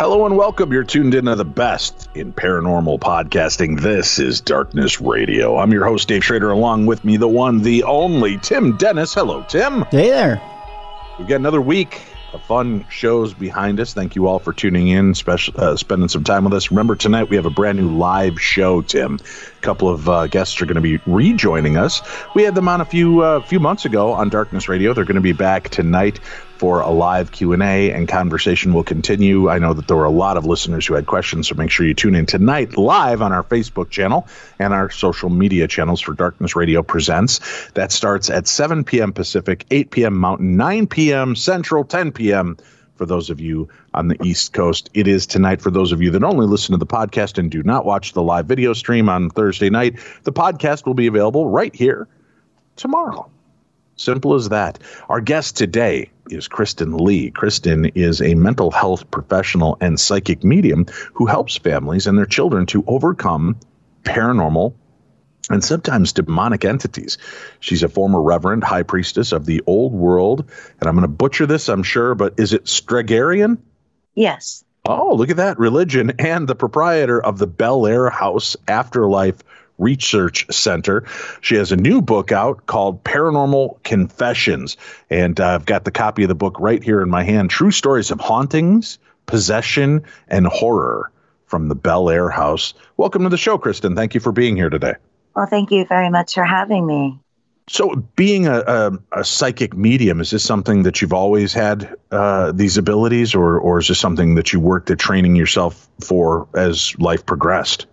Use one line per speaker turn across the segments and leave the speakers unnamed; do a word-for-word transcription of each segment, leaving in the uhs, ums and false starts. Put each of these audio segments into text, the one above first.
Hello and welcome. You're tuned into the best in paranormal podcasting. This is Darkness Radio. I'm your host, Dave Schrader. Along with me, the one, the only, Tim Dennis. Hello, Tim.
Hey there.
We've got another week of fun shows behind us. Thank you all for tuning in, special, uh, spending some time with us. Remember, tonight we have a brand new live show, Tim. A couple of uh, guests are going to be rejoining us. We had them on a few uh, few months ago on Darkness Radio. They're going to be back tonight for a live Q and A, and conversation will continue. I know that there were a lot of listeners who had questions, so make sure you tune in tonight live on our Facebook channel and our social media channels for Darkness Radio Presents. That starts at seven p.m. Pacific, eight p.m. Mountain, nine p.m. Central, ten p.m. for those of you on the East Coast. It is tonight for those of you that only listen to the podcast and do not watch the live video stream on Thursday night. The podcast will be available right here tomorrow. Simple as that. Our guest today is Kristen Lee. Kristen is a mental health professional and psychic medium who helps families and their children to overcome paranormal and sometimes demonic entities. She's a former reverend high priestess of the old world, and I'm going to butcher this, I'm sure, but is it Stregarian?
Yes.
Oh, look at that. Religion, and the proprietor of the Bel Air House Afterlife Research Center. She has a new book out called Paranormal Confessions, and uh, I've got the copy of the book right here in my hand. True stories of hauntings, possession, and horror from the Bel Air House. Welcome to the show, Kristen. Thank you for being here today.
Well, thank you very much for having me.
So being a, a, a psychic medium, is this something that you've always had uh, these abilities, or, or is this something that you worked at training yourself for as life progressed?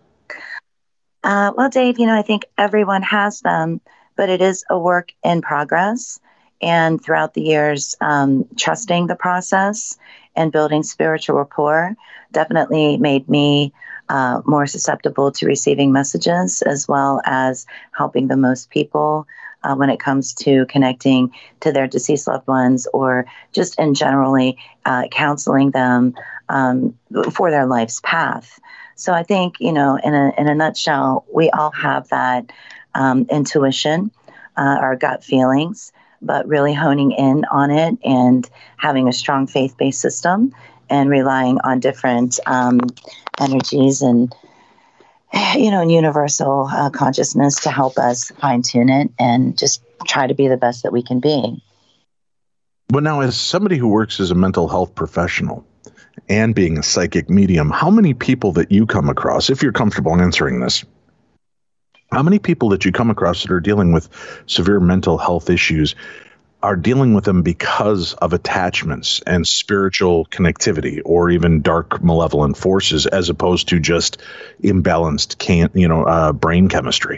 Uh, well, Dave, you know, I think everyone has them, but it is a work in progress. And throughout the years, um, trusting the process and building spiritual rapport definitely made me uh, more susceptible to receiving messages, as well as helping the most people uh, when it comes to connecting to their deceased loved ones, or just in generally uh, counseling them um, for their life's path. So I think, you know, in a in a nutshell, we all have that um, intuition, uh, our gut feelings, but really honing in on it and having a strong faith-based system and relying on different um, energies and, you know, and universal uh, consciousness to help us fine-tune it and just try to be the best that we can be.
But now, as somebody who works as a mental health professional and being a psychic medium, how many people that you come across, if you're comfortable answering this, how many people that you come across that are dealing with severe mental health issues are dealing with them because of attachments and spiritual connectivity, or even dark malevolent forces, as opposed to just imbalanced, can you know, uh, brain chemistry?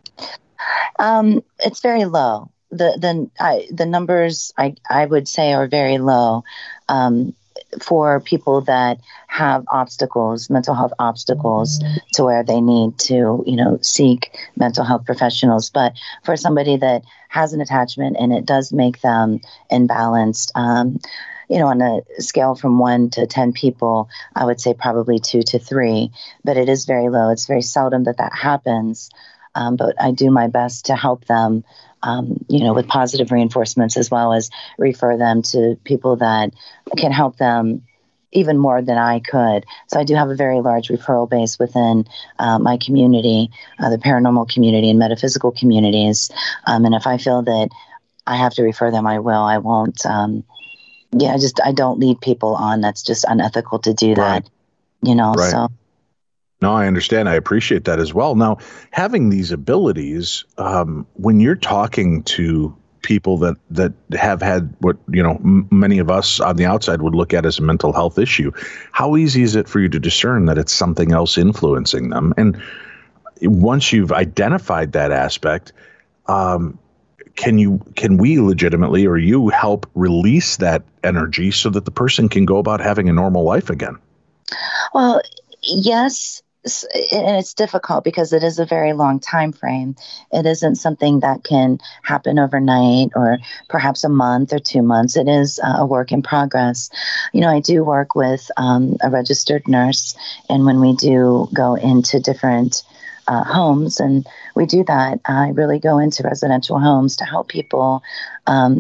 Um, it's very low. The the I, the numbers I I would say are very low. Um, for people that have obstacles, mental health obstacles, to where they need to, you know, seek mental health professionals. But for somebody that has an attachment and it does make them imbalanced, um, you know, on a scale from one to ten people, I would say probably two to three, but it is very low. It's very seldom that that happens. Um, but I do my best to help them, um, you know, with positive reinforcements, as well as refer them to people that can help them even more than I could. So I do have a very large referral base within uh, my community, uh, the paranormal community and metaphysical communities. Um, and if I feel that I have to refer them, I will. I won't. Um, yeah, I just I don't lead people on. That's just unethical to do that.
Right.
You know,
right.
so.
No, I understand. I appreciate that as well. Now, having these abilities, um, when you're talking to people that, that have had what, you know, m- many of us on the outside would look at as a mental health issue, how easy is it for you to discern that it's something else influencing them? And once you've identified that aspect, um, can you, can we legitimately, or you help release that energy so that the person can go about having a normal life again?
Well, yes. And it's difficult because it is a very long time frame. It isn't something that can happen overnight or perhaps a month or two months. It is uh, a work in progress. You know, I do work with um, a registered nurse, and when we do go into different uh, homes, and we do that, I really go into residential homes to help people um,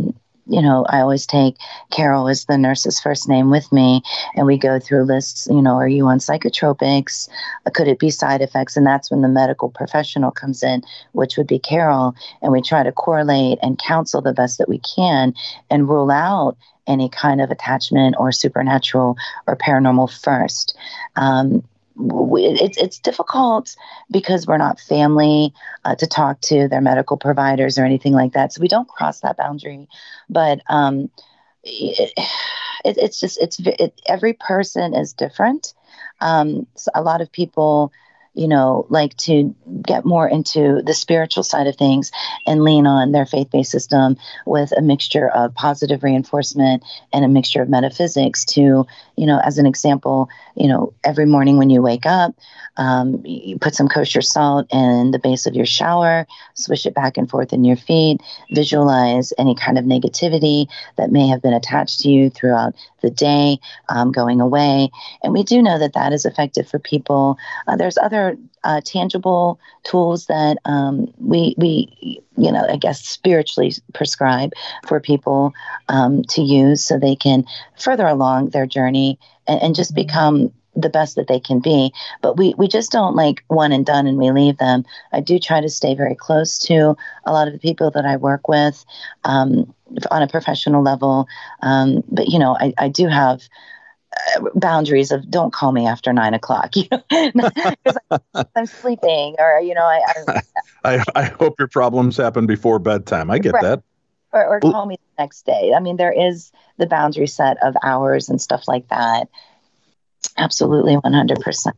you know, I always take Carol as the nurse's first name with me, and we go through lists, you know, are you on psychotropics? Could it be side effects? And that's when the medical professional comes in, which would be Carol, and we try to correlate and counsel the best that we can and rule out any kind of attachment or supernatural or paranormal first. Um, we, it's it's difficult because we're not family uh, to talk to their medical providers or anything like that, so we don't cross that boundary. But um, it, it, it's just it's it, every person is different. Um, so a lot of people, you know, like to get more into the spiritual side of things and lean on their faith-based system with a mixture of positive reinforcement and a mixture of metaphysics to, you know, as an example, you know, every morning when you wake up, um, you put some kosher salt in the base of your shower, swish it back and forth in your feet, visualize any kind of negativity that may have been attached to you throughout the day um, going away. And we do know that that is effective for people. Uh, there's other uh, tangible tools that um, we, we, you know, I guess spiritually prescribe for people um, to use so they can further along their journey and, and just become the best that they can be. But we, we just don't like one and done and we leave them. I do try to stay very close to a lot of the people that I work with um, on a professional level. Um, but, you know, I, I do have boundaries of don't call me after nine o'clock, you know, because I'm sleeping or, you know, I, I,
I, I hope your problems happen before bedtime. I get
right.
that.
Or, or call me the next day. I mean, there is the boundary set of hours and stuff like that. Absolutely. one hundred percent.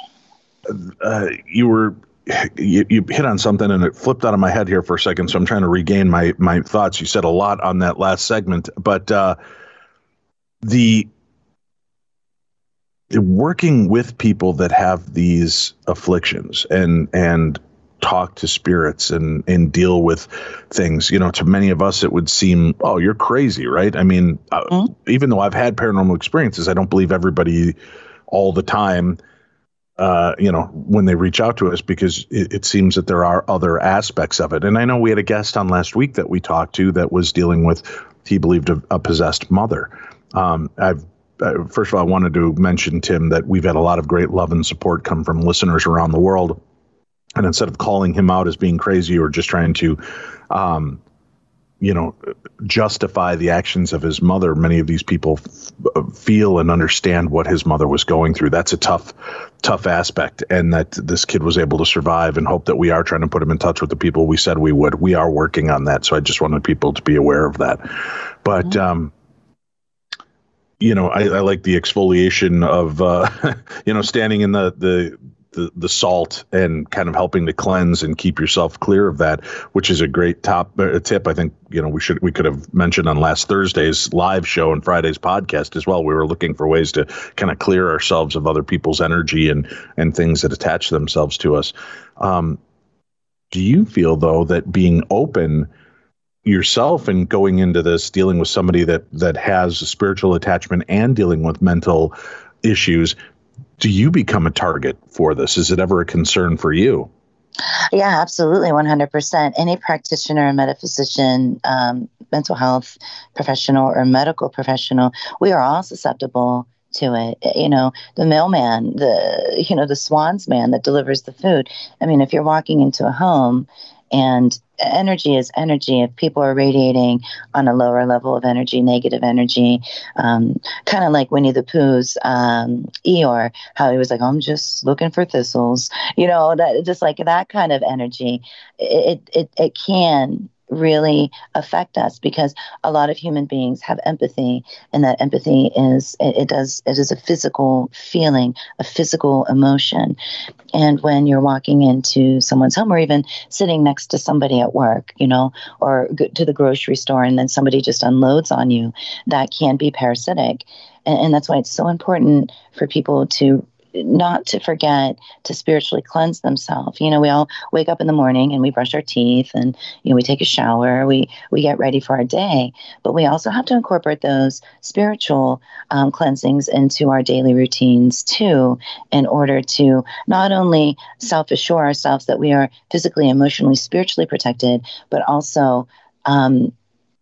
Uh, you were, you, you hit on something and it flipped out of my head here for a second. So I'm trying to regain my, my thoughts. You said a lot on that last segment, but uh, the, working with people that have these afflictions and and talk to spirits and and deal with things, you know, to many of us it would seem, oh, you're crazy, right? I mean, mm-hmm. uh, even though I've had paranormal experiences, I don't believe everybody all the time, uh, you know, when they reach out to us, because it, it seems that there are other aspects of it. And I know we had a guest on last week that we talked to that was dealing with, he believed, a, a possessed mother. Um, I've Uh, first of all, I wanted to mention, Tim, that we've had a lot of great love and support come from listeners around the world. And instead of calling him out as being crazy or just trying to, um, you know, justify the actions of his mother, many of these people f- feel and understand what his mother was going through. That's a tough, tough aspect. And that this kid was able to survive, and hope that we are trying to put him in touch with the people we said we would. We are working on that. So I just wanted people to be aware of that. But, mm-hmm. um, you know, I, I like the exfoliation of, uh, you know, standing in the, the, the, the salt and kind of helping to cleanse and keep yourself clear of that, which is a great top uh, tip. I think, you know, we should, we could have mentioned on last Thursday's live show and Friday's podcast as well. We were looking for ways to kind of clear ourselves of other people's energy and, and things that attach themselves to us. Um, do you feel, though, that being open yourself and going into this, dealing with somebody that that has a spiritual attachment and dealing with mental issues, do you become a target for this? Is it ever a concern for you?
Yeah, absolutely. one hundred percent. Any practitioner, metaphysician, um, mental health professional or medical professional, we are all susceptible to it. You know, the mailman, the, you know, the swans man that delivers the food. I mean, if you're walking into a home and energy is energy, if people are radiating on a lower level of energy, negative energy, um, kind of like Winnie the Pooh's um, Eeyore, how he was like, I'm just looking for thistles, you know, that just like that kind of energy, it, it, it can really affect us, because a lot of human beings have empathy, and that empathy is, it, it does, it is a physical feeling, a physical emotion. And when you're walking into someone's home, or even sitting next to somebody at work, you know, or go to the grocery store, and then somebody just unloads on you, that can be parasitic. And, and that's why it's so important for people to not to forget to spiritually cleanse themselves. You know, we all wake up in the morning and we brush our teeth, and, you know, we take a shower, we, we get ready for our day, but we also have to incorporate those spiritual um, cleansings into our daily routines too, in order to not only self-assure ourselves that we are physically, emotionally, spiritually protected, but also, um,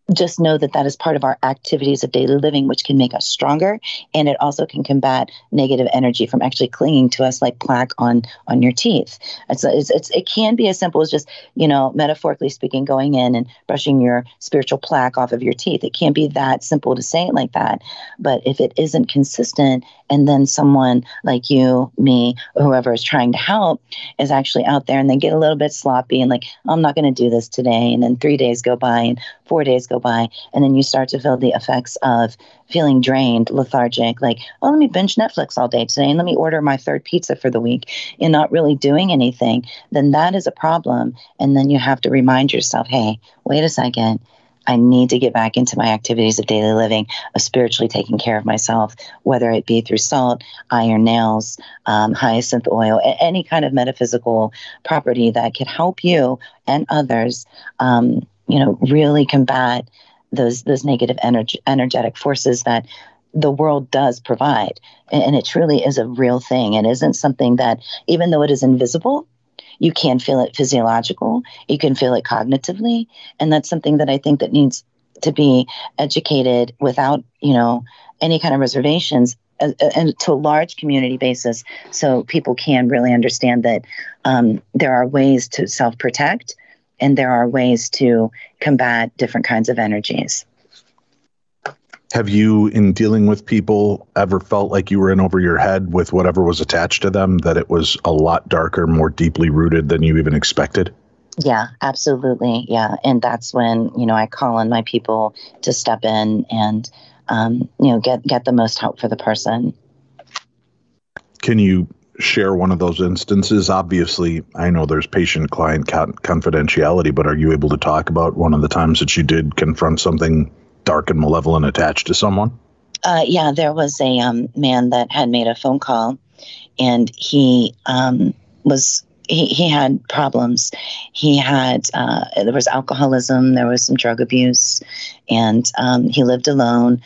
just know that that is part of our activities of daily living, which can make us stronger. And it also can combat negative energy from actually clinging to us like plaque on, on your teeth. It's, it's, it's, it can be as simple as just, you know, metaphorically speaking, going in and brushing your spiritual plaque off of your teeth. It can't be that simple to say it like that. But if it isn't consistent, and then someone like you, me, or whoever is trying to help is actually out there and they get a little bit sloppy and like, I'm not going to do this today. And then three days go by and four days go by. And then you start to feel the effects of feeling drained, lethargic, like, oh, let me binge Netflix all day today and let me order my third pizza for the week and not really doing anything. Then that is a problem. And then you have to remind yourself, hey, wait a second. I need to get back into my activities of daily living, of spiritually taking care of myself, whether it be through salt, iron nails, um, hyacinth oil, a- any kind of metaphysical property that could help you and others, um, you know, really combat those those negative energy, energetic forces that the world does provide. And, and it truly is a real thing. It isn't something that, even though it is invisible, you can feel it physiological, you can feel it cognitively, and that's something that I think that needs to be educated without, you know, any kind of reservations, and, and to a large community basis, so people can really understand that um, there are ways to self-protect and there are ways to combat different kinds of energies.
Have you, in dealing with people, ever felt like you were in over your head with whatever was attached to them, that it was a lot darker, more deeply rooted than you even expected?
Yeah, absolutely. Yeah. And that's when, you know, I call on my people to step in and, um, you know, get, get the most help for the person.
Can you share one of those instances? Obviously, I know there's patient-client confidentiality, but are you able to talk about one of the times that you did confront something dark and malevolent attached to someone?
Uh, yeah, there was a um, man that had made a phone call, and he um, was he, he had problems. He had uh, there was alcoholism, there was some drug abuse, and um, he lived alone.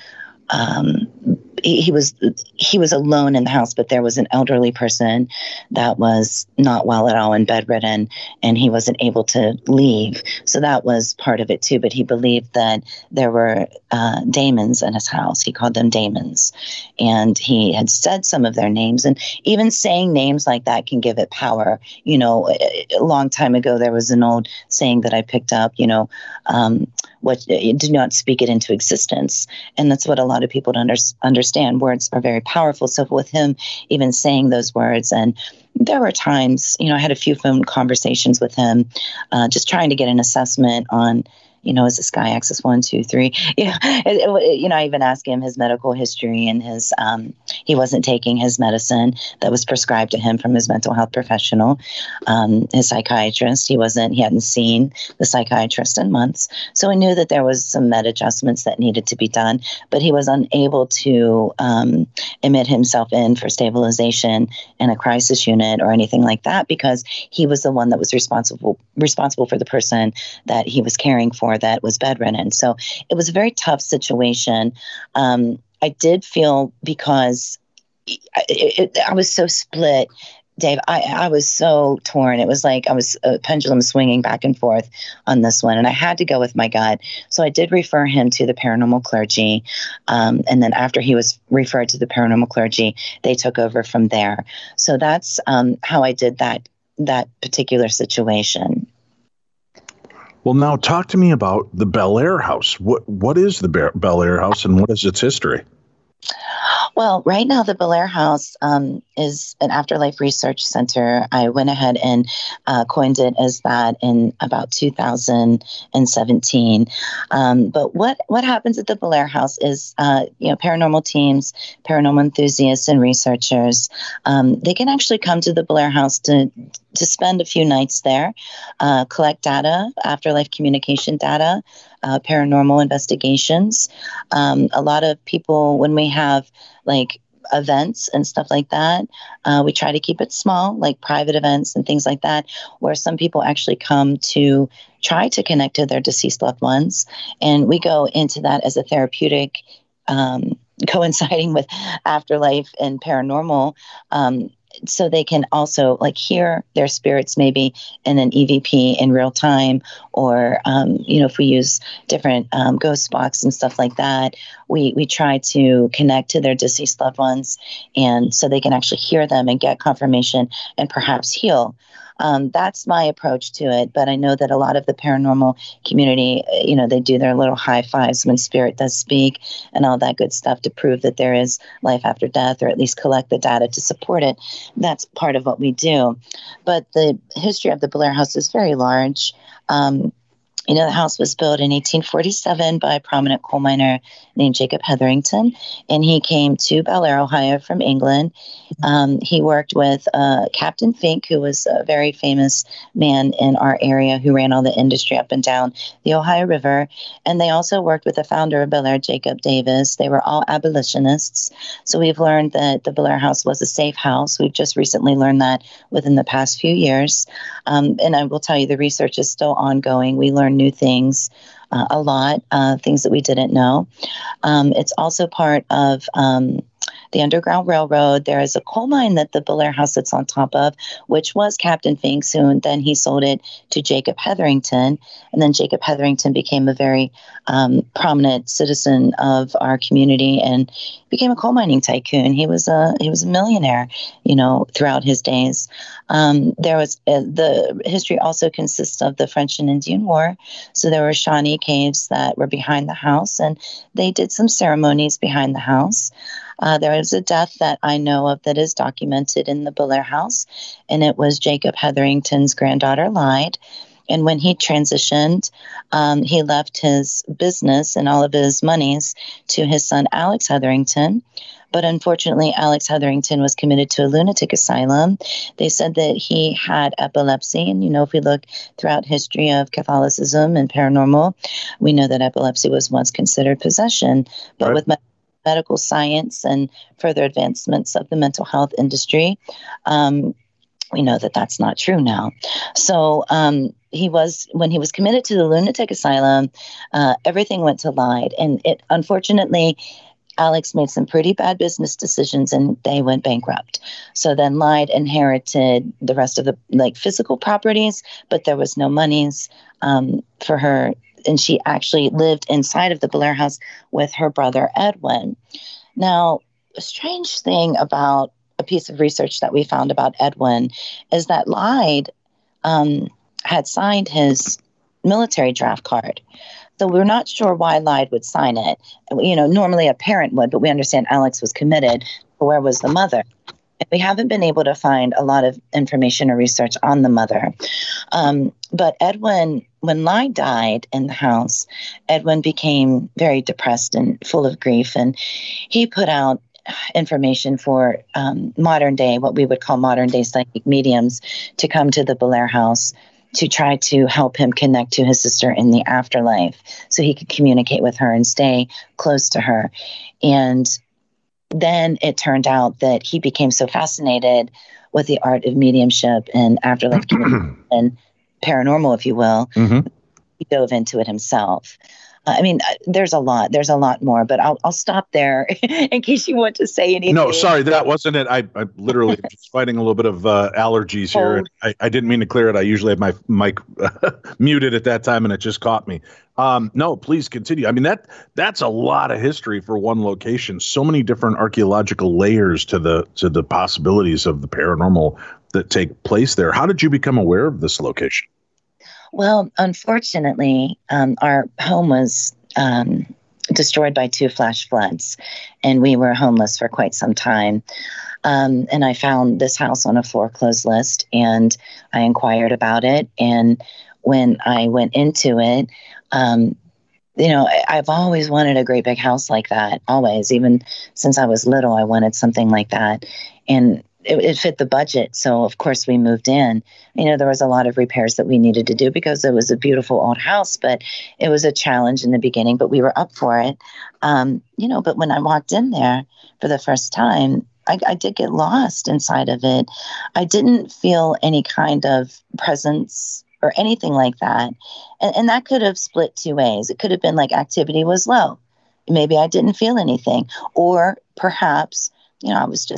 Um, he, he was he was alone in the house, but there was an elderly person that was not well at all and bedridden, and he wasn't able to leave. So that was part of it too. But he believed that there were uh, demons in his house. He called them demons, and he had said some of their names. And even saying names like that can give it power. You know, a long time ago there was an old saying that I picked up. You know, um, what do not speak it into existence, and that's what a lot of people don't under, understand. Words are very powerful. So with him even saying those words, and there were times, you know, I had a few phone conversations with him, uh, just trying to get an assessment on, you know, is this guy axis one, two, three? You know, it, it, you know, I even asked him his medical history and his, um, he wasn't taking his medicine that was prescribed to him from his mental health professional, um, his psychiatrist. He wasn't, he hadn't seen the psychiatrist in months. So I knew that there was some med adjustments that needed to be done, but he was unable to um, admit himself in for stabilization in a crisis unit or anything like that, because he was the one that was responsible, responsible for the person that he was caring for that was bedridden. So it was a very tough situation. Um, I did feel, because it, it, I was so split, Dave, I, I was so torn. It was like I was a pendulum swinging back and forth on this one, and I had to go with my gut. So I did refer him to the paranormal clergy. Um, and then after he was referred to the paranormal clergy, they took over from there. So that's um, how I did that, that particular situation.
Well, now talk to me about the Bel Air House. What What is the Bel Air House, and what is its history?
Well, right now, the Bel Air House um, is an afterlife research center. I went ahead and uh, coined it as that in about two thousand seventeen. Um, but what, what happens at the Bel Air House is, uh, you know, paranormal teams, paranormal enthusiasts, and researchers, um, they can actually come to the Bel Air House to to spend a few nights there, uh, collect data, afterlife communication data, uh, paranormal investigations. Um, a lot of people, when we have like events and stuff like that, uh, we try to keep it small, like private events and things like that, where some people actually come to try to connect to their deceased loved ones. And we go into that as a therapeutic, um, coinciding with afterlife and paranormal, um, so they can also like hear their spirits maybe in an E V P in real time, or um, you know, if we use different um, ghost box and stuff like that, we we try to connect to their deceased loved ones, and so they can actually hear them and get confirmation and perhaps heal. Um, that's my approach to it. But I know that a lot of the paranormal community, you know, they do their little high fives when spirit does speak and all that good stuff to prove that there is life after death, or at least collect the data to support it. That's part of what we do. But the history of the Blair House is very large. Um, You know, the house was built in eighteen forty-seven by a prominent coal miner named Jacob Hetherington, and he came to Bel Air, Ohio from England. Um, he worked with uh, Captain Fink, who was a very famous man in our area who ran all the industry up and down the Ohio River. And they also worked with the founder of Bel Air, Jacob Davis. They were all abolitionists. So we've learned that the Bel Air house was a safe house. We've just recently learned that within the past few years. Um, and I will tell you, the research is still ongoing. We learn new things uh, a lot, uh, things that we didn't know. Um, it's also part of um, the Underground Railroad. There is a coal mine that the Bel Air house sits on top of, which was Captain Fink's, and then he sold it to Jacob Hetherington. And then Jacob Hetherington became a very um, prominent citizen of our community and became a coal mining tycoon. He was a he was a millionaire, you know, throughout his days. Um, there was uh, the history also consists of the French and Indian War. So there were Shawnee caves that were behind the house, and they did some ceremonies behind the house. Uh, there was a death that I know of that is documented in the Bel Air house, and it was Jacob Hetherington's granddaughter, Lyde. And when he transitioned, um, he left his business and all of his monies to his son, Alex Hetherington. But unfortunately, Alex Hetherington was committed to a lunatic asylum. They said that he had epilepsy. And, you know, if we look throughout history of Catholicism and paranormal, we know that epilepsy was once considered possession. But right. with med- medical science and further advancements of the mental health industry, um, we know that that's not true now. So um, he was, when he was committed to the lunatic asylum, uh, everything went to Lyde. And it, unfortunately, Alex made some pretty bad business decisions and they went bankrupt. So then Lyde inherited the rest of the like physical properties, but there was no monies um, for her. And she actually lived inside of the Bel Air house with her brother, Edwin. Now, a strange thing about a piece of research that we found about Edwin is that Lyde um, had signed his military draft card. So we're not sure why Lyde would sign it. You know, normally a parent would, but we understand Alex was committed. Where was the mother? And we haven't been able to find a lot of information or research on the mother. Um, but Edwin, when Lyde died in the house, Edwin became very depressed and full of grief. And he put out information for um, modern day, what we would call modern day psychic mediums, to come to the Bel Air house to try to help him connect to his sister in the afterlife so he could communicate with her and stay close to her. And then it turned out that he became so fascinated with the art of mediumship and afterlife and paranormal, if you will, mm-hmm. he dove into it himself. Uh, I mean, uh, there's a lot. There's a lot more, but I'll I'll stop there in case you want to say anything.
No, sorry, that wasn't it. I, I literally just fighting a little bit of uh, allergies here. And I, I didn't mean to clear it. I usually have my mic muted at that time, and it just caught me. Um, no, please continue. I mean, that that's a lot of history for one location. So many different archaeological layers to the to the possibilities of the paranormal that take place there. How did you become aware of this location?
Well, unfortunately, um, our home was um, destroyed by two flash floods, and we were homeless for quite some time. Um, and I found this house on a foreclosed list, and I inquired about it. And when I went into it, um, you know, I, I've always wanted a great big house like that, always. Even since I was little, I wanted something like that. And It, it fit the budget. So, of course, we moved in. You know, there was a lot of repairs that we needed to do because it was a beautiful old house, but it was a challenge in the beginning, but we were up for it. Um, you know, but when I walked in there for the first time, I, I did get lost inside of it. I didn't feel any kind of presence or anything like that. And, and that could have split two ways. It could have been like activity was low. Maybe I didn't feel anything. Or perhaps, you know, I was just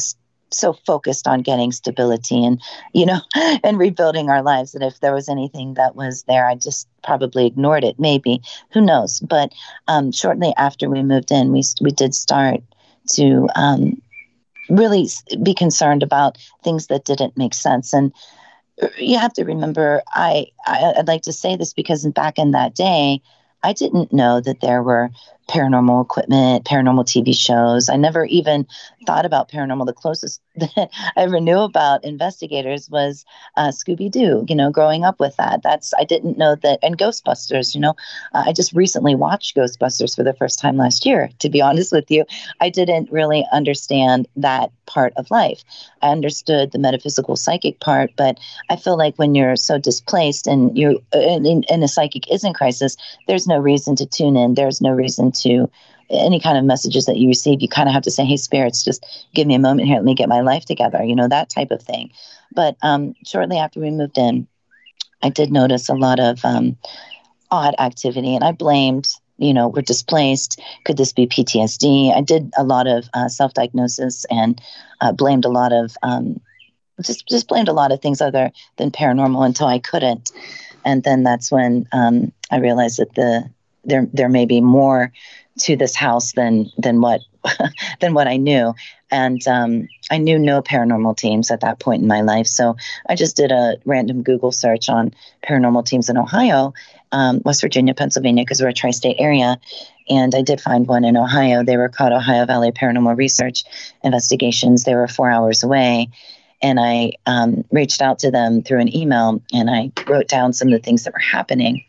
so focused on getting stability and, you know, and rebuilding our lives that if there was anything that was there, I just probably ignored it. Maybe, who knows? But um, shortly after we moved in, we we did start to um, really be concerned about things that didn't make sense. And you have to remember, I, I I'd like to say this because back in that day, I didn't know that there were paranormal equipment, paranormal T V shows. I never even thought about paranormal. The closest that I ever knew about investigators was uh, Scooby-Doo, you know, growing up with that. That's, I didn't know that, and Ghostbusters, you know, uh, I just recently watched Ghostbusters for the first time last year, to be honest with you. I didn't really understand that part of life. I understood the metaphysical psychic part, but I feel like when you're so displaced and you and, and a psychic is in crisis, there's no reason to tune in. There's no reason to any kind of messages that you receive. You kind of have to say, hey, spirits, just give me a moment here. Let me get my life together, you know, that type of thing. But um, shortly after we moved in, I did notice a lot of um, odd activity, and I blamed, you know, we're displaced. Could this be P T S D? I did a lot of uh, self-diagnosis and uh, blamed a lot of, um, just, just blamed a lot of things other than paranormal until I couldn't. And then that's when um, I realized that the there there may be more to this house than than what than what I knew. And um, I knew no paranormal teams at that point in my life. So I just did a random Google search on paranormal teams in Ohio, um, West Virginia, Pennsylvania, because we're a tri-state area. And I did find one in Ohio. They were called Ohio Valley Paranormal Research Investigations. They were four hours away. And I um, reached out to them through an email, and I wrote down some of the things that were happening.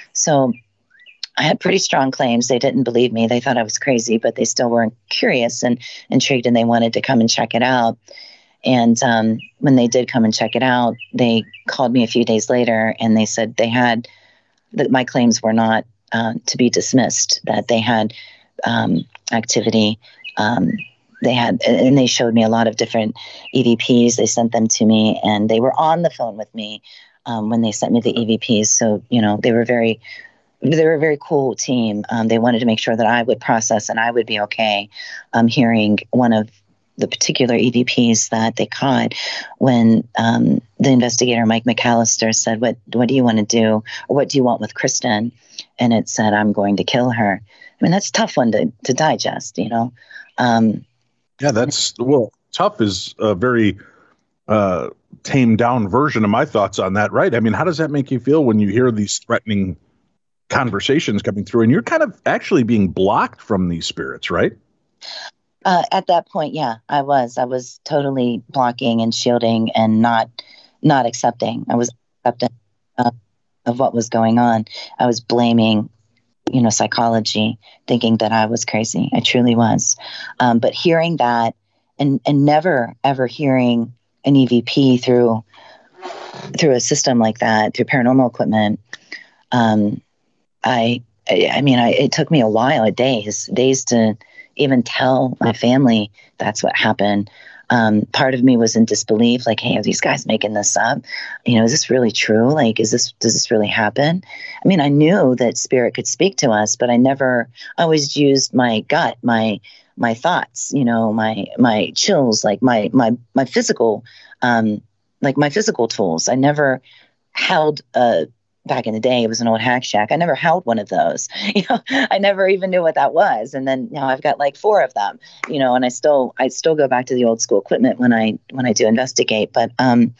So I had pretty strong claims. They didn't believe me. They thought I was crazy, but they still were curious and intrigued, and they wanted to come and check it out. And um, when they did come and check it out, they called me a few days later, and they said they had that my claims were not uh, to be dismissed, that they had um, activity. Um, they had, and they showed me a lot of different E V Ps. They sent them to me, and they were on the phone with me um, when they sent me the E V Ps. So, you know, they were very They were a very cool team. Um, they wanted to make sure that I would process and I would be okay um, hearing one of the particular E V Ps that they caught when um, the investigator, Mike McAllister, said, what what do you want to do? Or what do you want with Kristen? And it said, I'm going to kill her. I mean, that's a tough one to, to digest, you know? Um,
yeah, that's, well, tough is a very uh, tamed down version of my thoughts on that, right? I mean, how does that make you feel when you hear these threatening conversations coming through and you're kind of actually being blocked from these spirits, right?
Uh, at that point, yeah, I was. I was totally blocking and shielding and not not accepting. I was accepting uh, of what was going on. I was blaming, you know, psychology, thinking that I was crazy. I truly was. Um, but hearing that and and never ever hearing an E V P through through a system like that, through paranormal equipment, um, I, I mean, I, it took me a while, days, days to even tell my family that's what happened. Um, part of me was in disbelief, like, hey, are these guys making this up? You know, is this really true? Like, is this, does this really happen? I mean, I knew that spirit could speak to us, but I never always used my gut, my, my thoughts, you know, my, my chills, like my, my, my physical, um, like my physical tools. I never held a, back in the day, it was an old hack shack. I never held one of those. You know, I never even knew what that was. And then now I've got like four of them, you know, and I still, I still go back to the old school equipment when I, when I do investigate. But, um,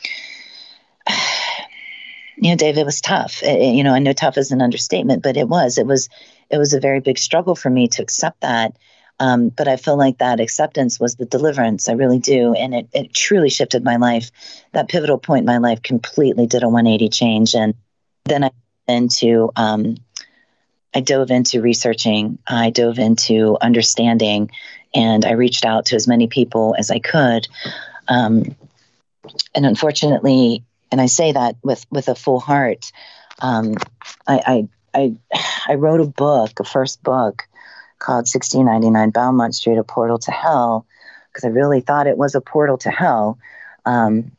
you know, Dave, it was tough. It, you know, I know tough is an understatement, but it was, it was, it was a very big struggle for me to accept that. Um, but I feel like that acceptance was the deliverance. I really do. And it, it truly shifted my life. That pivotal point in my life completely did a one eighty change. And then I into um, I dove into researching. I dove into understanding, and I reached out to as many people as I could. Um, and unfortunately, and I say that with with a full heart, um, I, I I I wrote a book, a first book called sixteen ninety-nine Belmont Street: A Portal to Hell, because I really thought it was a portal to hell. Um,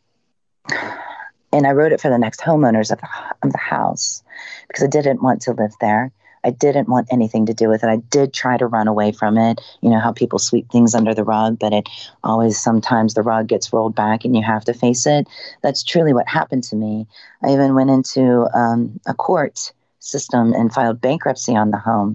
And I wrote it for the next homeowners of the, of the house because I didn't want to live there. I didn't want anything to do with it. I did try to run away from it. You know how people sweep things under the rug, but it always, sometimes the rug gets rolled back and you have to face it. That's truly what happened to me. I even went into um, a court system and filed bankruptcy on the home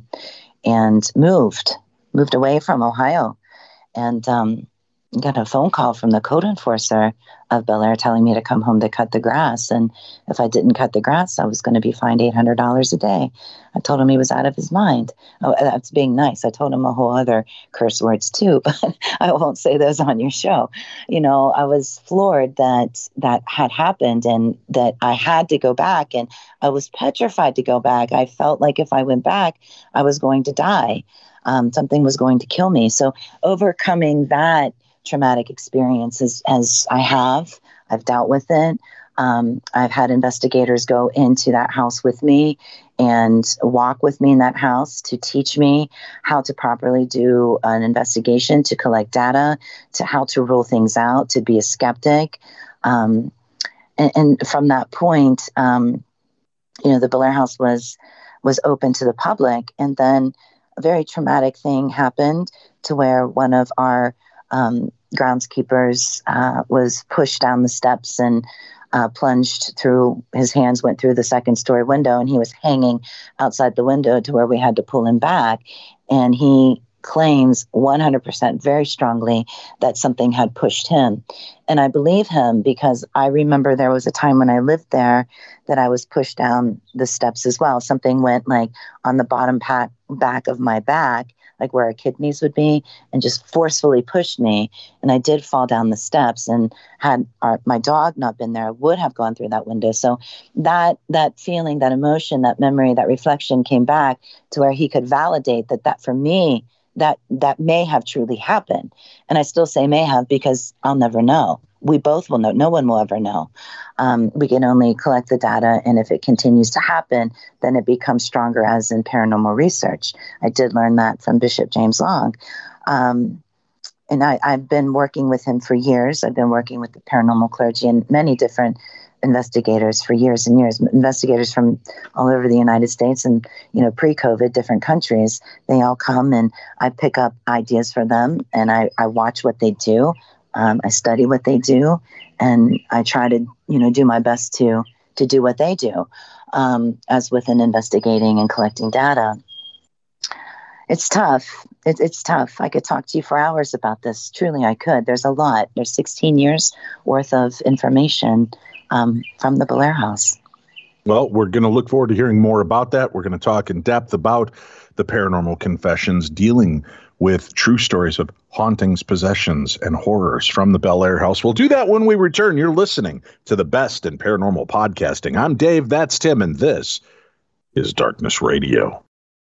and moved, moved away from Ohio. And um, got a phone call from the code enforcer of Bel Air telling me to come home to cut the grass. And if I didn't cut the grass, I was going to be fined eight hundred dollars a day. I told him he was out of his mind. Oh, that's being nice. I told him a whole other curse words too, but I won't say those on your show. You know, I was floored that that had happened and that I had to go back, and I was petrified to go back. I felt like if I went back, I was going to die. Um, something was going to kill me. So overcoming that traumatic experiences as I have, I've dealt with it. Um, I've had investigators go into that house with me and walk with me in that house to teach me how to properly do an investigation, to collect data, to how to rule things out, to be a skeptic. Um, and, and from that point, um, you know, the Bel Air house was was open to the public. And then a very traumatic thing happened to where one of our um, groundskeepers uh, was pushed down the steps and uh, plunged through, his hands went through the second story window, and he was hanging outside the window to where we had to pull him back. And he claims one hundred percent very strongly that something had pushed him. And I believe him because I remember there was a time when I lived there that I was pushed down the steps as well. Something went like on the bottom pack, back of my back, like where our kidneys would be, and just forcefully pushed me. And I did fall down the steps, and had our, my dog not been there, I would have gone through that window. So that that feeling, that emotion, that memory, that reflection came back to where he could validate that that for me, that that may have truly happened. And I still say may have because I'll never know. We both will know. No one will ever know. Um, we can only collect the data, and if it continues to happen, then it becomes stronger, as in paranormal research. I did learn that from Bishop James Long. Um, and I, I've been working with him for years. I've been working with the paranormal clergy and many different investigators for years and years, investigators from all over the United States and, you know, pre-COVID, different countries. They all come, and I pick up ideas for them, and I, I watch what they do. Um, I study what they do, and I try to, you know, do my best to to do what they do, um, as within investigating and collecting data. It's tough. It, it's tough. I could talk to you for hours about this. Truly, I could. There's a lot. There's sixteen years worth of information um, from the Bel Air house.
Well, we're going to look forward to hearing more about that. We're going to talk in depth about the Paranormal Confessions, dealing with true stories of hauntings, possessions, and horrors from the Bel Air house. We'll do that when we return. You're listening to the best in paranormal podcasting. I'm Dave, that's Tim, and this is Darkness Radio.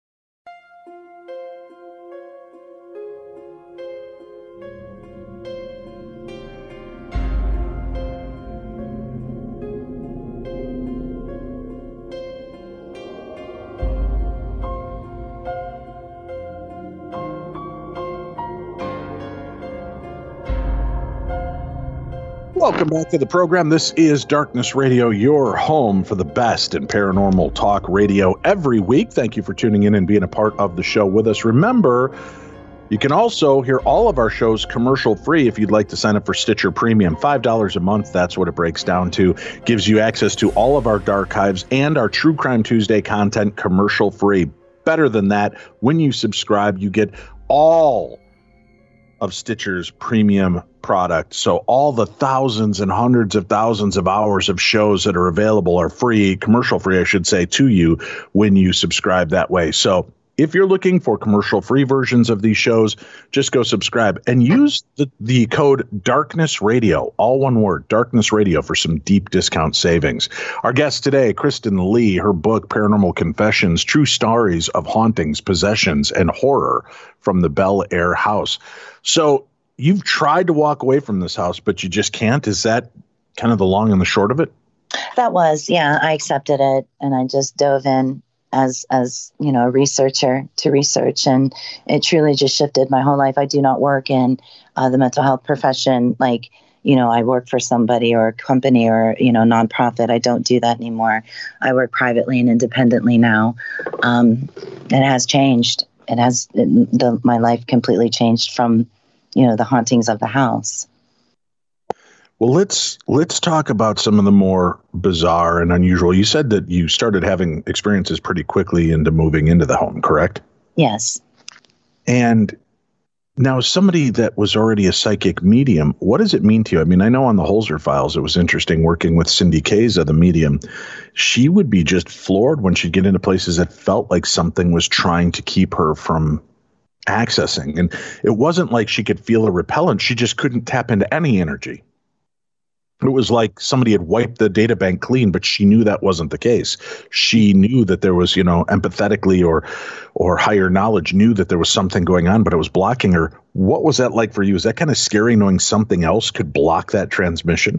Welcome back to the program. This is Darkness Radio, your home for the best in paranormal talk radio every week. Thank you for tuning in and being a part of the show with us. Remember, you can also hear all of our shows commercial free if you'd like to sign up for Stitcher Premium. five dollars a month, that's what it breaks down to. Gives you access to all of our Darkhives and our True Crime Tuesday content commercial free. Better than that, when you subscribe, you get all of Stitcher's premium product. So all the thousands and hundreds of thousands of hours of shows that are available are free, commercial free, I should say, to you when you subscribe that way. So if you're looking for commercial free versions of these shows, just go subscribe and use the, the code Darkness Radio, all one word, Darkness Radio, for some deep discount savings. Our guest today, Kristen Lee, her book, Paranormal Confessions, True Stories of Hauntings, Possessions, and Horror from the Bel Air house. So you've tried to walk away from this house, but you just can't. Is that kind of the long and the short of it?
That was, yeah, I accepted it, and I just dove in as, as you know, a researcher to research, and it truly just shifted my whole life. I do not work in uh, the mental health profession, like, you know, I work for somebody or a company or, you know, nonprofit. I don't do that anymore. I work privately and independently now. Um, it has changed. It has, it, the, my life completely changed from, you know, the hauntings of the house.
Well, let's let's talk about some of the more bizarre and unusual. You said that you started having experiences pretty quickly into moving into the home, correct?
Yes.
And now, somebody that was already a psychic medium, what does it mean to you? I mean, I know on the Holzer Files, it was interesting working with Cindy Kaza, the medium. She would be just floored when she'd get into places that felt like something was trying to keep her from accessing. And it wasn't like she could feel a repellent. She just couldn't tap into any energy. It was like somebody had wiped the data bank clean, but she knew that wasn't the case. She knew that there was, you know, empathetically or or higher knowledge knew that there was something going on, but it was blocking her. What was that like for you? Is that kind of scary knowing something else could block that transmission?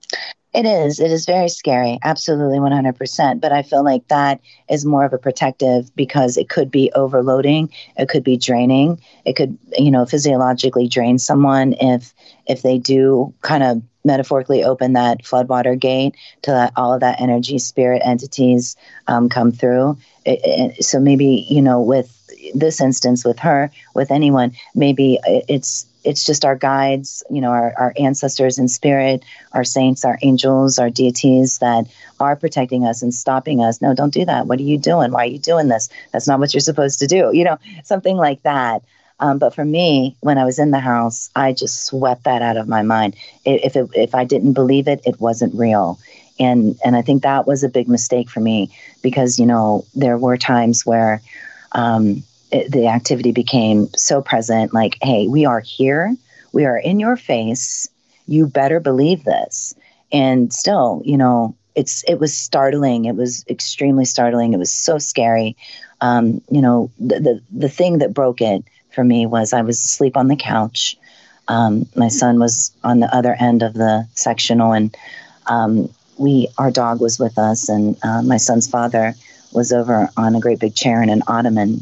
It is. It is very scary. Absolutely, one hundred percent. But I feel like that is more of a protective because it could be overloading. It could be draining. It could, you know, physiologically drain someone if if they do kind of metaphorically open that floodwater gate to let all of that energy, spirit entities um, come through. It, it, so maybe, you know, with this instance, with her, with anyone, maybe it's it's just our guides, you know, our, our ancestors in spirit, our saints, our angels, our deities that are protecting us and stopping us. No, don't do that. What are you doing? Why are you doing this? That's not what you're supposed to do. You know, something like that. Um, but for me, when I was in the house, I just swept that out of my mind. If it, if I didn't believe it, it wasn't real. And and I think that was a big mistake for me because, you know, there were times where um, it, the activity became so present, like, hey, we are here. We are in your face. You better believe this. And still, you know, it's it was startling. It was extremely startling. It was so scary. Um, you know, the, the the thing that broke it for me was I was asleep on the couch. Um, my son was on the other end of the sectional, and um, we, our dog was with us, and uh, my son's father was over on a great big chair in an ottoman.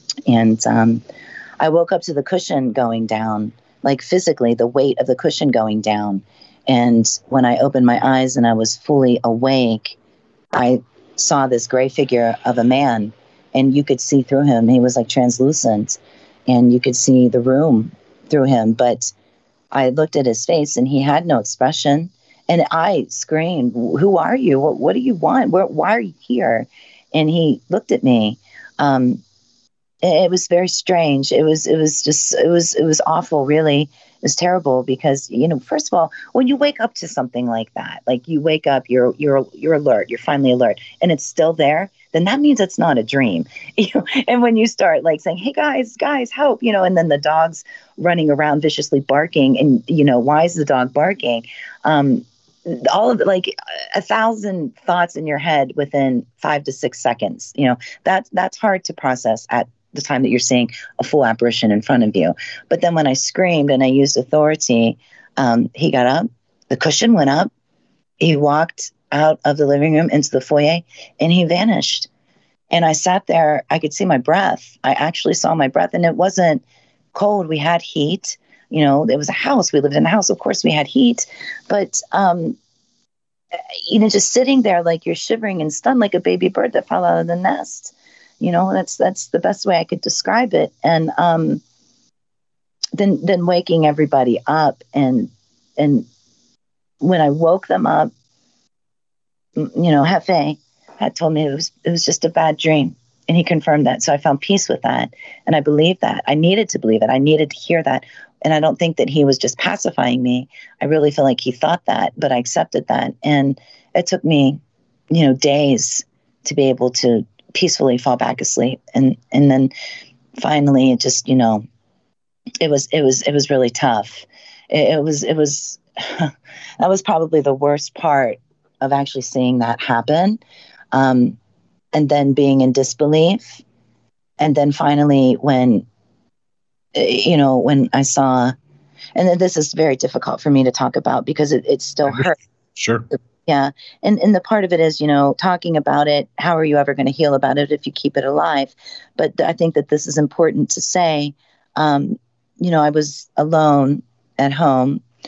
And um, I woke up to the cushion going down, like physically the weight of the cushion going down. And when I opened my eyes and I was fully awake, I saw this gray figure of a man, and you could see through him. He was like translucent, and you could see the room through him. But I looked at his face, and he had no expression. And I screamed, "Who are you? What, what do you want? Where, why are you here?" And he looked at me. Um, it, it was very strange. It was, it was just, it was, it was awful, really. It was terrible because, you know, first of all, when you wake up to something like that, like you wake up, you're, you're, you're alert, you're finally alert, and it's still there, then that means it's not a dream. You know? And when you start like saying, "Hey guys, guys, help," you know, and then the dog's running around viciously barking, and, you know, why is the dog barking? Um, all of it, like a thousand thoughts in your head within five to six seconds, you know, that that's hard to process at the time that you're seeing a full apparition in front of you. But then when I screamed and I used authority, um, he got up, the cushion went up, he walked out of the living room into the foyer, and he vanished. And I sat there, I could see my breath. I actually saw my breath, and it wasn't cold. We had heat. You know, it was a house. We lived in a house. Of course, we had heat. But, um, you know, just sitting there like you're shivering and stunned like a baby bird that fell out of the nest. You know, that's that's the best way I could describe it. And um, then then waking everybody up. And and when I woke them up, you know, Hefe had told me it was it was just a bad dream. And he confirmed that. So I found peace with that. And I believed that. I needed to believe it. I needed to hear that. And I don't think that he was just pacifying me. I really feel like he thought that, but I accepted that. And it took me, you know, days to be able to peacefully fall back asleep. And, and then finally it just, you know, it was, it was, it was really tough. It, it was, it was, that was probably the worst part of actually seeing that happen. Um, and then being in disbelief. And then finally, when, you know, when I saw, and then this is very difficult for me to talk about because it, it still hurts.
Sure.
Yeah. And, and the part of it is, you know, talking about it, how are you ever going to heal about it if you keep it alive? But I think that this is important to say. Um, you know, I was alone at home,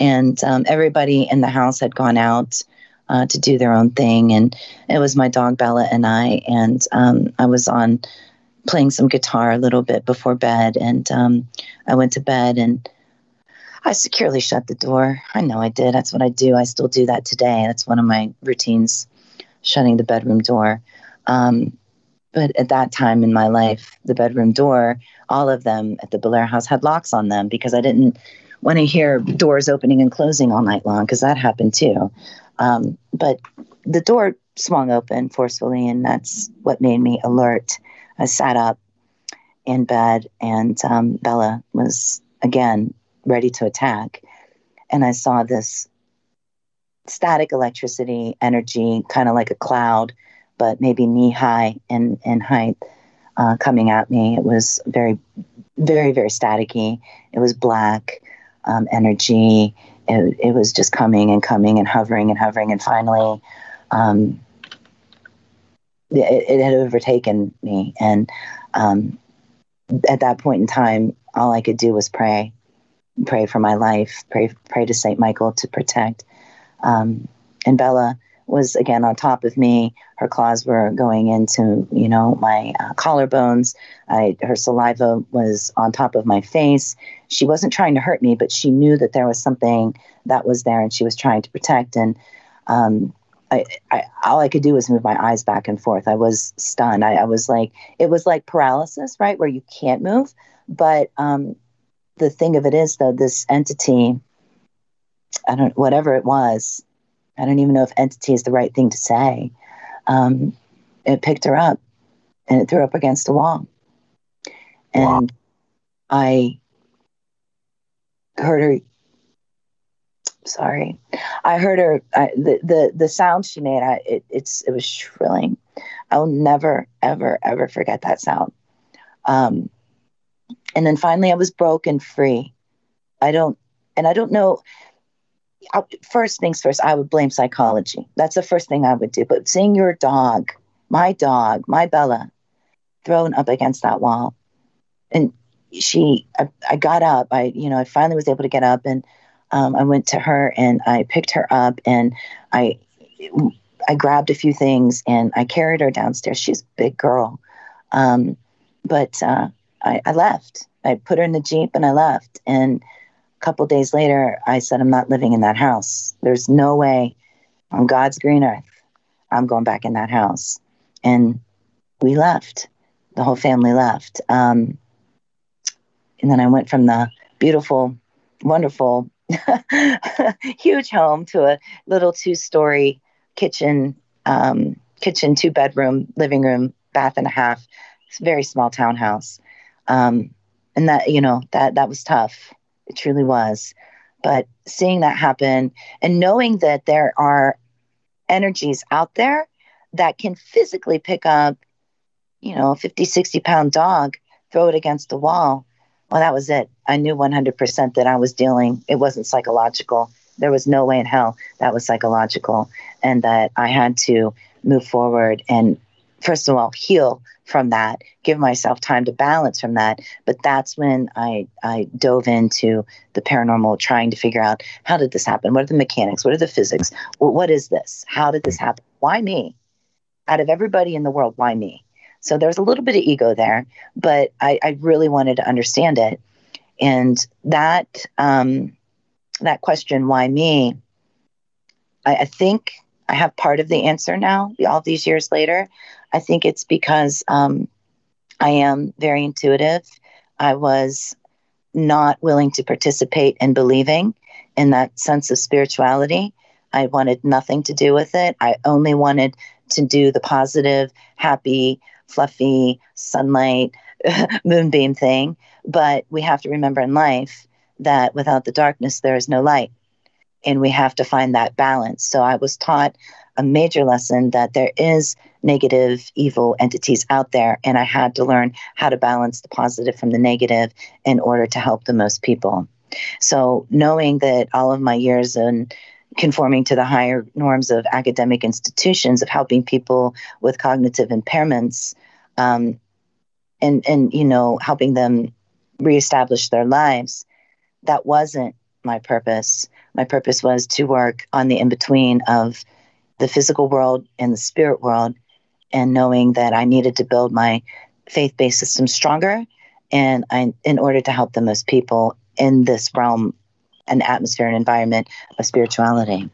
And um, everybody in the house had gone out uh, to do their own thing. And it was my dog, Bella, and I. And um, I was on playing some guitar a little bit before bed. And um, I went to bed and I securely shut the door. I know I did. That's what I do. I still do that today. That's one of my routines, shutting the bedroom door. Um, but at that time in my life, the bedroom door, all of them at the Belair house had locks on them because I didn't want to hear doors opening and closing all night long, because that happened too. Um, but the door swung open forcefully, and that's what made me alert. I sat up in bed, and um, Bella was, again, ready to attack. And I saw this static electricity energy, kind of like a cloud, but maybe knee high in, in height, uh, coming at me. It was very, very, very staticky. It was black um, energy. It, it was just coming and coming and hovering and hovering. And finally, um, it, it had overtaken me. And um, at that point in time, all I could do was pray. Pray for my life, pray pray to Saint Michael to protect. Um, and Bella was, again, on top of me. Her claws were going into, you know, my uh, collarbones. I, her saliva was on top of my face. She wasn't trying to hurt me, but she knew that there was something that was there, and she was trying to protect. And um, I, I, all I could do was move my eyes back and forth. I was stunned. I, I was like, it was like paralysis, right, where you can't move. But um, the thing of it is, though, this entity, I don't, whatever it was, I don't even know if entity is the right thing to say. Um, it picked her up and it threw her up against a wall. And wow. I heard her, sorry, I heard her, I, the, the, the sound she made, I, it, it's, it was shrilling. I'll never, ever, ever forget that sound. Um, And then finally I was broken free. I don't, and I don't know, I, first things first, I would blame psychology. That's the first thing I would do. But seeing your dog, my dog, my Bella, thrown up against that wall, and she, I, I got up, I, you know, I finally was able to get up, and um, I went to her and I picked her up, and I, I grabbed a few things and I carried her downstairs. She's a big girl. Um, but, uh, I, I left. I put her in the Jeep and I left. And a couple days later, I said, I'm not living in that house. There's no way on God's green earth I'm going back in that house. And we left. The whole family left. Um, and then I went from the beautiful, wonderful, huge home to a little two-story kitchen, um, kitchen, two-bedroom, living room, bath and a half. It's a very small townhouse. Um, and that, you know, that, that was tough. It truly was. But seeing that happen and knowing that there are energies out there that can physically pick up, you know, a fifty, sixty pound dog, throw it against the wall. Well, that was it. I knew one hundred percent that I was dealing. It wasn't psychological. There was no way in hell that was psychological, and that I had to move forward and, first of all, heal from that, give myself time to balance from that. But that's when I, I dove into the paranormal, trying to figure out, how did this happen? What are the mechanics? What are the physics? Well, what is this? How did this happen? Why me? Out of everybody in the world, why me? So there's a little bit of ego there, but I, I really wanted to understand it. And that, um, that question, why me? I, I think I have part of the answer now, all these years later. I think it's because um, I am very intuitive. I was not willing to participate in believing in that sense of spirituality. I wanted nothing to do with it. I only wanted to do the positive, happy, fluffy, sunlight, moonbeam thing. But we have to remember in life that without the darkness, there is no light. And we have to find that balance. So I was taught a major lesson that there is negative, evil entities out there. And I had to learn how to balance the positive from the negative in order to help the most people. So knowing that all of my years in conforming to the higher norms of academic institutions, of helping people with cognitive impairments, um, and, and, you know, helping them reestablish their lives, that wasn't my purpose. My purpose was to work on the in-between of the physical world and the spirit world, and knowing that I needed to build my faith-based system stronger, and I, in order to help the most people in this realm and atmosphere and environment of spirituality.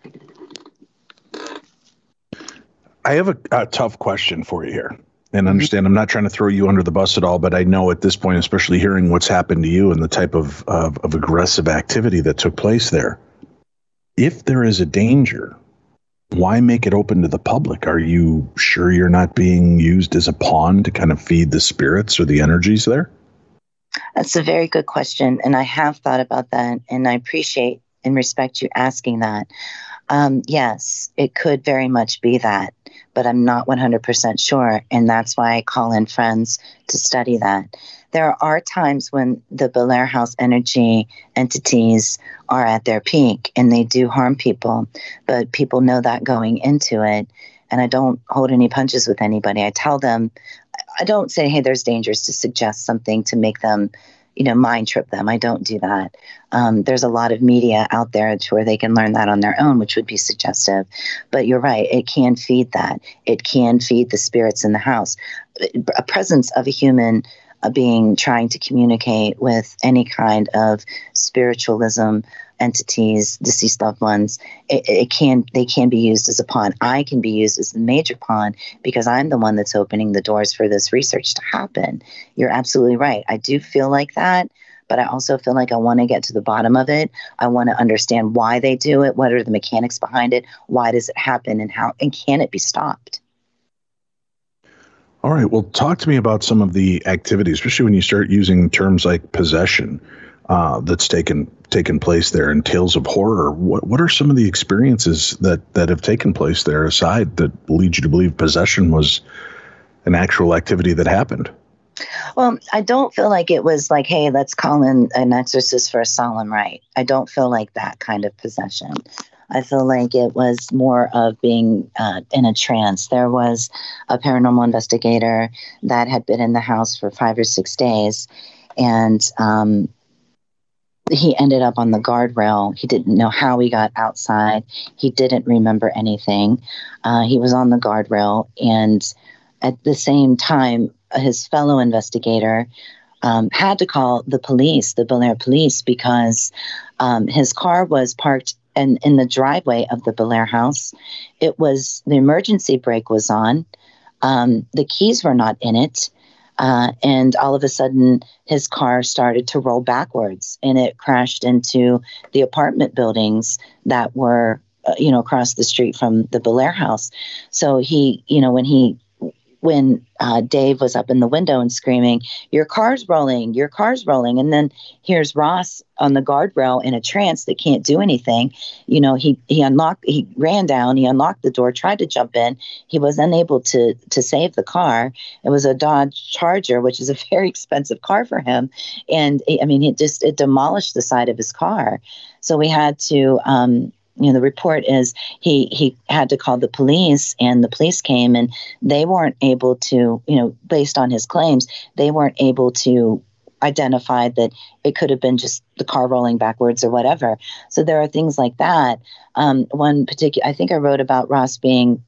I have a, a tough question for you here. And understand, I'm not trying to throw you under the bus at all, but I know at this point, especially hearing what's happened to you and the type of, of, of aggressive activity that took place there, if there is a danger, why make it open to the public? Are you sure you're not being used as a pawn to kind of feed the spirits or the energies there?
That's a very good question, and I have thought about that, and I appreciate and respect you asking that. Um, yes, it could very much be that, but I'm not one hundred percent sure, and that's why I call in friends to study that. There are times when the Belair House energy entities are at their peak, and they do harm people, but people know that going into it, and I don't hold any punches with anybody. I tell them, I don't say, hey, there's dangers, to suggest something to make them, you know, mind trip them. I don't do that. Um, there's a lot of media out there to where they can learn that on their own, which would be suggestive. But you're right. It can feed that. It can feed the spirits in the house. A presence of a human uh, being trying to communicate with any kind of spiritualism entities, deceased loved ones, it, it can they can be used as a pawn. I can be used as the major pawn because I'm the one that's opening the doors for this research to happen. You're absolutely right. I do feel like that, but I also feel like I want to get to the bottom of it. I want to understand why they do it. What are the mechanics behind it? Why does it happen, and how, and can it be stopped?
All right. Well, talk to me about some of the activities, especially when you start using terms like possession. Uh, that's taken taken place there in Tales of Horror. What what are some of the experiences that, that have taken place there aside that lead you to believe possession was an actual activity that happened?
Well, I don't feel like it was like, hey, let's call in an exorcist for a solemn rite. I don't feel like that kind of possession. I feel like it was more of being uh, in a trance. There was a paranormal investigator that had been in the house for five or six days, and um, he ended up on the guardrail. He didn't know how he got outside. He didn't remember anything. Uh, he was on the guardrail, and at the same time, his fellow investigator um, had to call the police, the Belair police, because um, his car was parked in, in the driveway of the Belair house. It was, the emergency brake was on. Um, the keys were not in it. Uh, and all of a sudden, his car started to roll backwards, and it crashed into the apartment buildings that were, uh, you know, across the street from the Belair house. So he, you know, when he, when uh, Dave was up in the window and screaming, "Your car's rolling, your car's rolling," and then here's Ross on the guardrail in a trance that can't do anything. You know, he he unlocked, he ran down, he unlocked the door, tried to jump in. He was unable to to save the car. It was a Dodge Charger, which is a very expensive car for him, and I mean, it just it demolished the side of his car. So we had to. Um, You know, the report is he he had to call the police, and the police came, and they weren't able to, you know, based on his claims, they weren't able to identify that it could have been just the car rolling backwards or whatever. So there are things like that. Um, one particular, I think I wrote about Ross being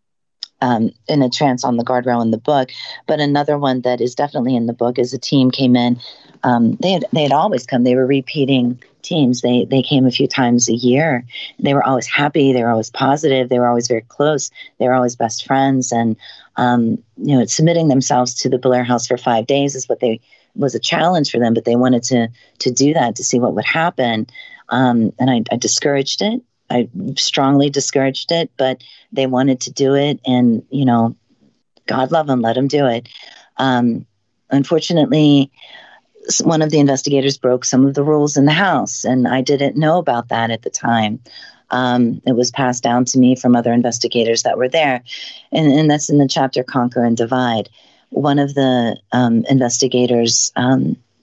um, in a trance on the guardrail in the book, but another one that is definitely in the book is a team came in. Um, they had they had always come. They were repeating teams. They they came a few times a year. They were always happy. They were always positive. They were always very close. They were always best friends. And um, you know, submitting themselves to the Belair house for five days is what they was a challenge for them. But they wanted to to do that to see what would happen. Um, and I, I discouraged it. I strongly discouraged it. But they wanted to do it, and you know, God love them, let them do it. Um, unfortunately, one of the investigators broke some of the rules in the house, and I didn't know about that at the time. Um, it was passed down to me from other investigators that were there, and, and that's in the chapter Conquer and Divide. One of the um, investigators um,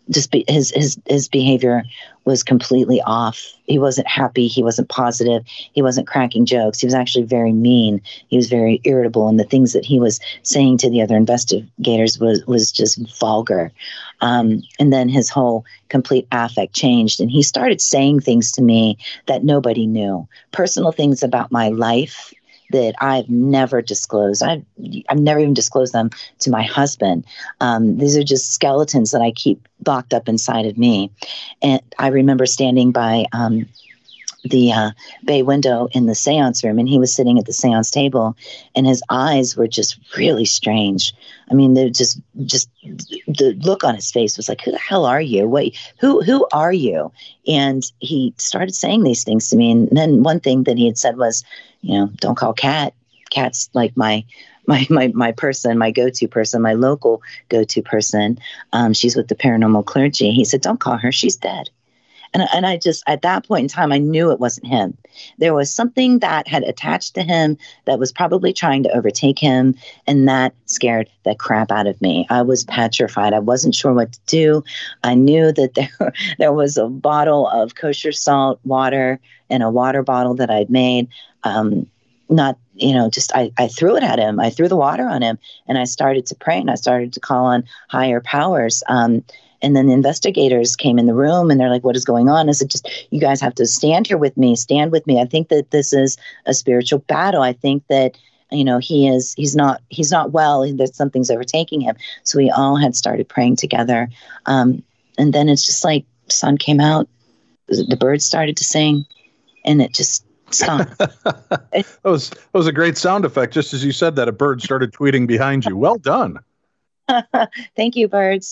just be, his his his behavior was completely off. He wasn't happy. He wasn't positive. He wasn't cracking jokes. He was actually very mean. He was very irritable, and the things that he was saying to the other investigators was was just vulgar. Um, and then his whole complete affect changed, and he started saying things to me that nobody knew, personal things about my life that I've never disclosed. I've, I've never even disclosed them to my husband. Um, these are just skeletons that I keep locked up inside of me. And I remember standing by um, the uh, bay window in the seance room, and he was sitting at the seance table, and his eyes were just really strange. I mean, they're just, just the look on his face was like, who the hell are you? Wait, who, who are you? And he started saying these things to me. And then one thing that he had said was, you know, don't call Kat. Kat's like my, my, my, my person, my go-to person, my local go-to person. Um, she's with the paranormal clergy. He said, don't call her. She's dead. And, and I just, at that point in time, I knew it wasn't him. There was something that had attached to him that was probably trying to overtake him. And that scared the crap out of me. I was petrified. I wasn't sure what to do. I knew that there, there was a bottle of kosher salt water in a water bottle that I'd made. Um, not, you know, just I, I threw it at him. I threw the water on him, and I started to pray, and I started to call on higher powers. Um, And then the investigators came in the room, and they're like, what is going on? I said, just, you guys have to stand here with me, stand with me. I think that this is a spiritual battle. I think that, you know, he is, he's not, he's not well, and that something's overtaking him. So we all had started praying together. Um, and then it's just like, sun came out, the birds started to sing, and it just stopped.
that was, that was a great sound effect. Just as you said that, a bird started tweeting behind you. Well done.
Thank you, birds.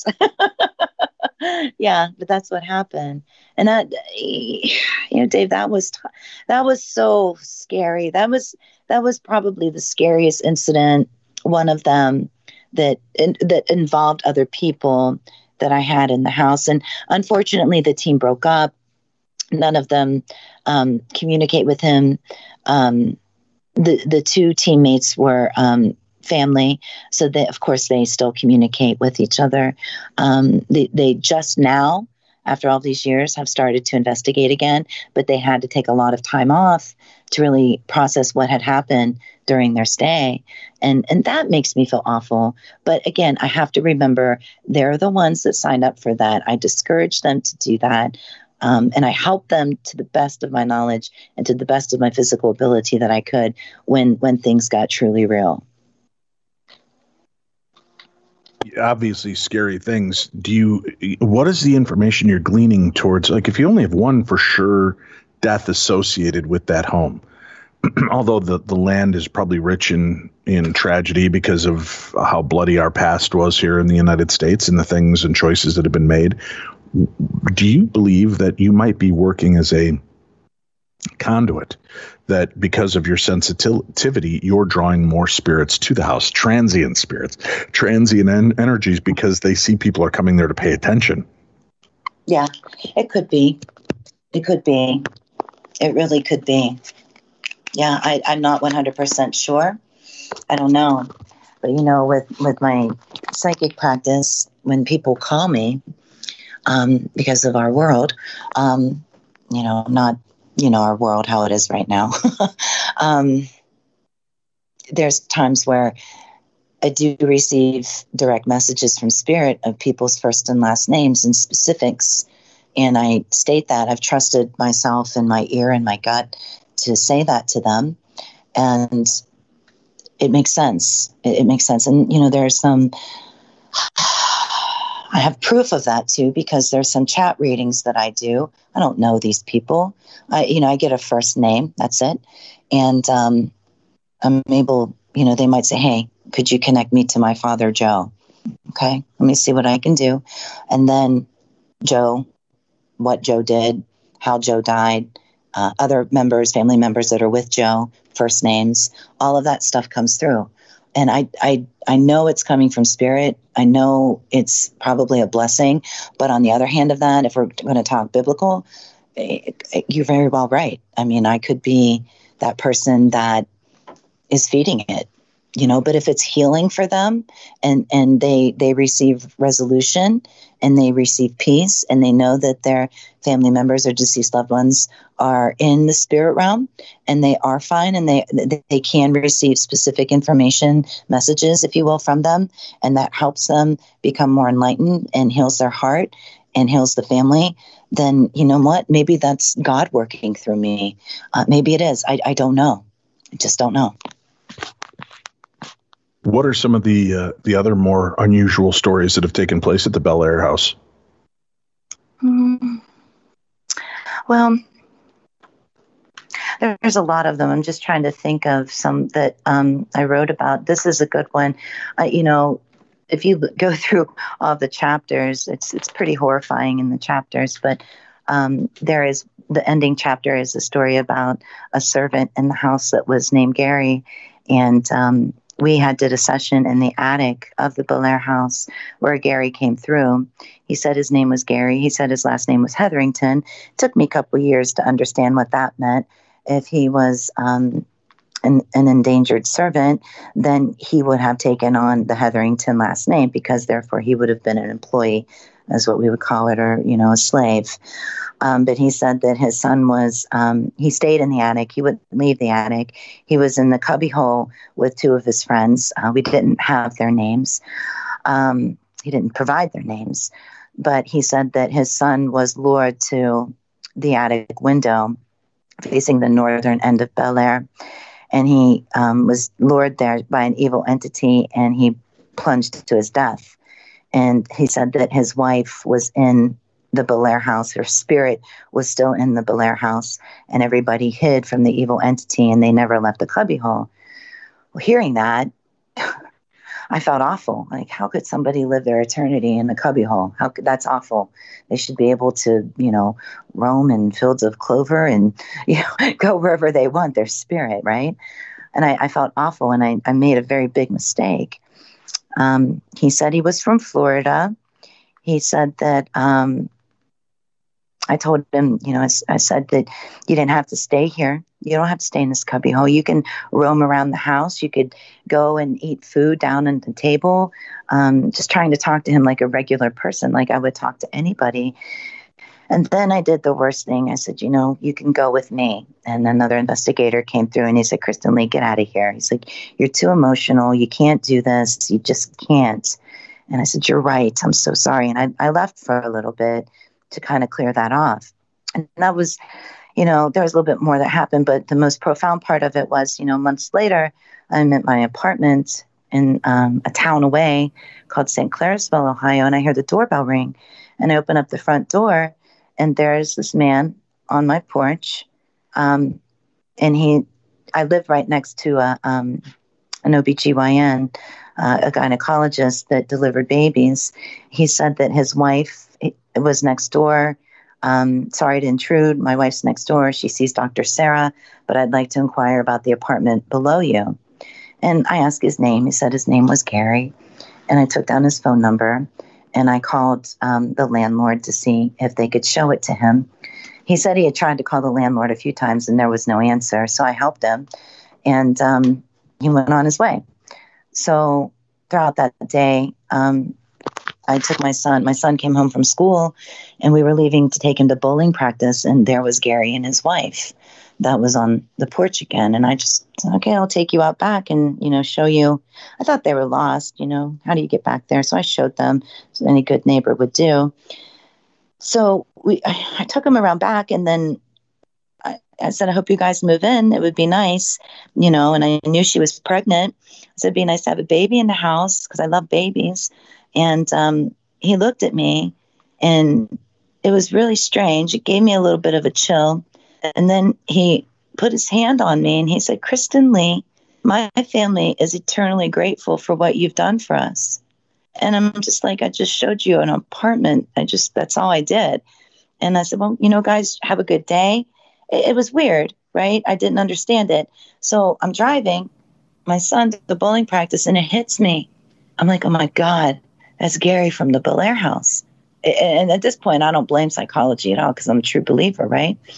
Yeah, but that's what happened. And that, you know, Dave, that was, t- that was so scary. That was, that was probably the scariest incident, one of them that, in, that involved other people that I had in the house. And unfortunately, the team broke up. None of them um, communicate with him. Um, the, the two teammates were, um, family, so they, of course, they still communicate with each other. Um, they, they just now, after all these years, have started to investigate again, but they had to take a lot of time off to really process what had happened during their stay, and and that makes me feel awful. But again, I have to remember they're the ones that signed up for that. I discouraged them to do that. Um, and I helped them to the best of my knowledge and to the best of my physical ability that I could when when things got truly real.
Obviously scary things. Do you, what is the information you're gleaning towards? Like, if you only have one for sure death associated with that home, although the, the land is probably rich in, in tragedy because of how bloody our past was here in the United States and the things and choices that have been made. Do you believe that you might be working as a conduit, that because of your sensitivity, you're drawing more spirits to the house, transient spirits, transient en- energies, because they see people are coming there to pay attention?
Yeah, it could be. It could be. It really could be. Yeah, I, I'm not one hundred percent sure. I don't know. But, you know, with, with my psychic practice, when people call me um, because of our world, um, you know, not you know, our world, how it is right now. um, there's times where I do receive direct messages from spirit of people's first and last names and specifics. And I state that I've trusted myself and my ear and my gut to say that to them. And it makes sense. It, it makes sense. And, you know, there's some, I have proof of that too, because there's some chat readings that I do. I don't know these people. I, you know, I get a first name. That's it. And um, I'm able, you know, they might say, hey, could you connect me to my father, Joe? Okay, let me see what I can do. And then Joe, what Joe did, how Joe died, uh, other members, family members that are with Joe, first names, all of that stuff comes through. And I, I, I know it's coming from spirit. I know it's probably a blessing. But on the other hand of that, if we're going to talk biblical, it, it, you're very well right. I mean, I could be that person that is feeding it. you know, but if it's healing for them and, and they, they receive resolution and they receive peace and they know that their family members or deceased loved ones are in the spirit realm and they are fine and they, they can receive specific information, messages, if you will, from them. And that helps them become more enlightened and heals their heart and heals the family. Then, you know what, maybe that's God working through me. Uh, maybe it is. I, I don't know. I just don't know.
What are some of the uh, the other more unusual stories that have taken place at the Bel Air house?
Mm. Well, there's a lot of them. I'm just trying to think of some that um, I wrote about. This is a good one. Uh, you know, if you go through all the chapters, it's it's pretty horrifying in the chapters. But um, there is the ending chapter is a story about a servant in the house that was named Gary, and um, we had did a session in the attic of the Bel Air house where Gary came through. He said his name was Gary. He said his last name was Hetherington. It took me a couple of years to understand what that meant. If he was um, an, an endangered servant, then he would have taken on the Hetherington last name because therefore he would have been an employee, as what we would call it, or, you know, a slave. Um, but he said that his son was, um, he stayed in the attic. He wouldn't leave the attic. He was in the cubbyhole with two of his friends. Uh, we didn't have their names. Um, he didn't provide their names. But he said that his son was lured to the attic window facing the northern end of Bel Air. And he um, was lured there by an evil entity, and he plunged to his death. And he said that his wife was in the Bel Air house. Her spirit was still in the Bel Air house, and everybody hid from the evil entity, and they never left the cubbyhole. Well, hearing that, I felt awful. Like, how could somebody live their eternity in the cubbyhole? How could, that's awful. They should be able to, you know, roam in fields of clover and, you know, go wherever they want, their spirit, right? And I, I felt awful, and I, I made a very big mistake. Um, he said he was from Florida. He said that, um, I told him, you know, I, I said that you didn't have to stay here. You don't have to stay in this cubbyhole. You can roam around the house. You could go and eat food down at the table. Um, just trying to talk to him like a regular person, like I would talk to anybody. And then I did the worst thing. I said, you know, you can go with me. And another investigator came through and he said, Kristen Lee, get out of here. He's like, you're too emotional. You can't do this. You just can't. And I said, you're right. I'm so sorry. And I, I left for a little bit to kind of clear that off. And that was, you know, there was a little bit more that happened, but the most profound part of it was, you know, months later, I'm at my apartment in um, a town away called Saint Clairsville, Ohio, and I hear the doorbell ring. And I open up the front door, and there's this man on my porch. Um, and he, I live right next to a, um, an O B G Y N, uh, a gynecologist that delivered babies. He said that his wife was next door. Um, sorry to intrude. My wife's next door. She sees Doctor Sarah, but I'd like to inquire about the apartment below you. And I asked his name. He said his name was Gary. And I took down his phone number, and I called um, the landlord to see if they could show it to him. He said he had tried to call the landlord a few times, and there was no answer. So I helped him, and um, he went on his way. So throughout that day, um, I took my son. My son came home from school, and we were leaving to take him to bowling practice, and there was Gary and his wife that was on the porch again. And I just said, okay, I'll take you out back and, you know, show you. I thought they were lost, you know, how do you get back there? So I showed them, as any good neighbor would do. So we, I, I took him around back, and then I, I said, I hope you guys move in. It would be nice, you know, and I knew she was pregnant. I said, it'd be nice to have a baby in the house because I love babies. And um, he looked at me, and it was really strange. It gave me a little bit of a chill. And then he put his hand on me, and he said, Kristen Lee, my family is eternally grateful for what you've done for us. And I'm just like, I just showed you an apartment. I just, that's all I did. And I said, well, you know, guys, have a good day. It, it was weird, right? I didn't understand it. So I'm driving my son to the bowling practice, and it hits me. I'm like, oh my God. That's Gary from the Bel Air house. And at this point, I don't blame psychology at all because I'm a true believer, right?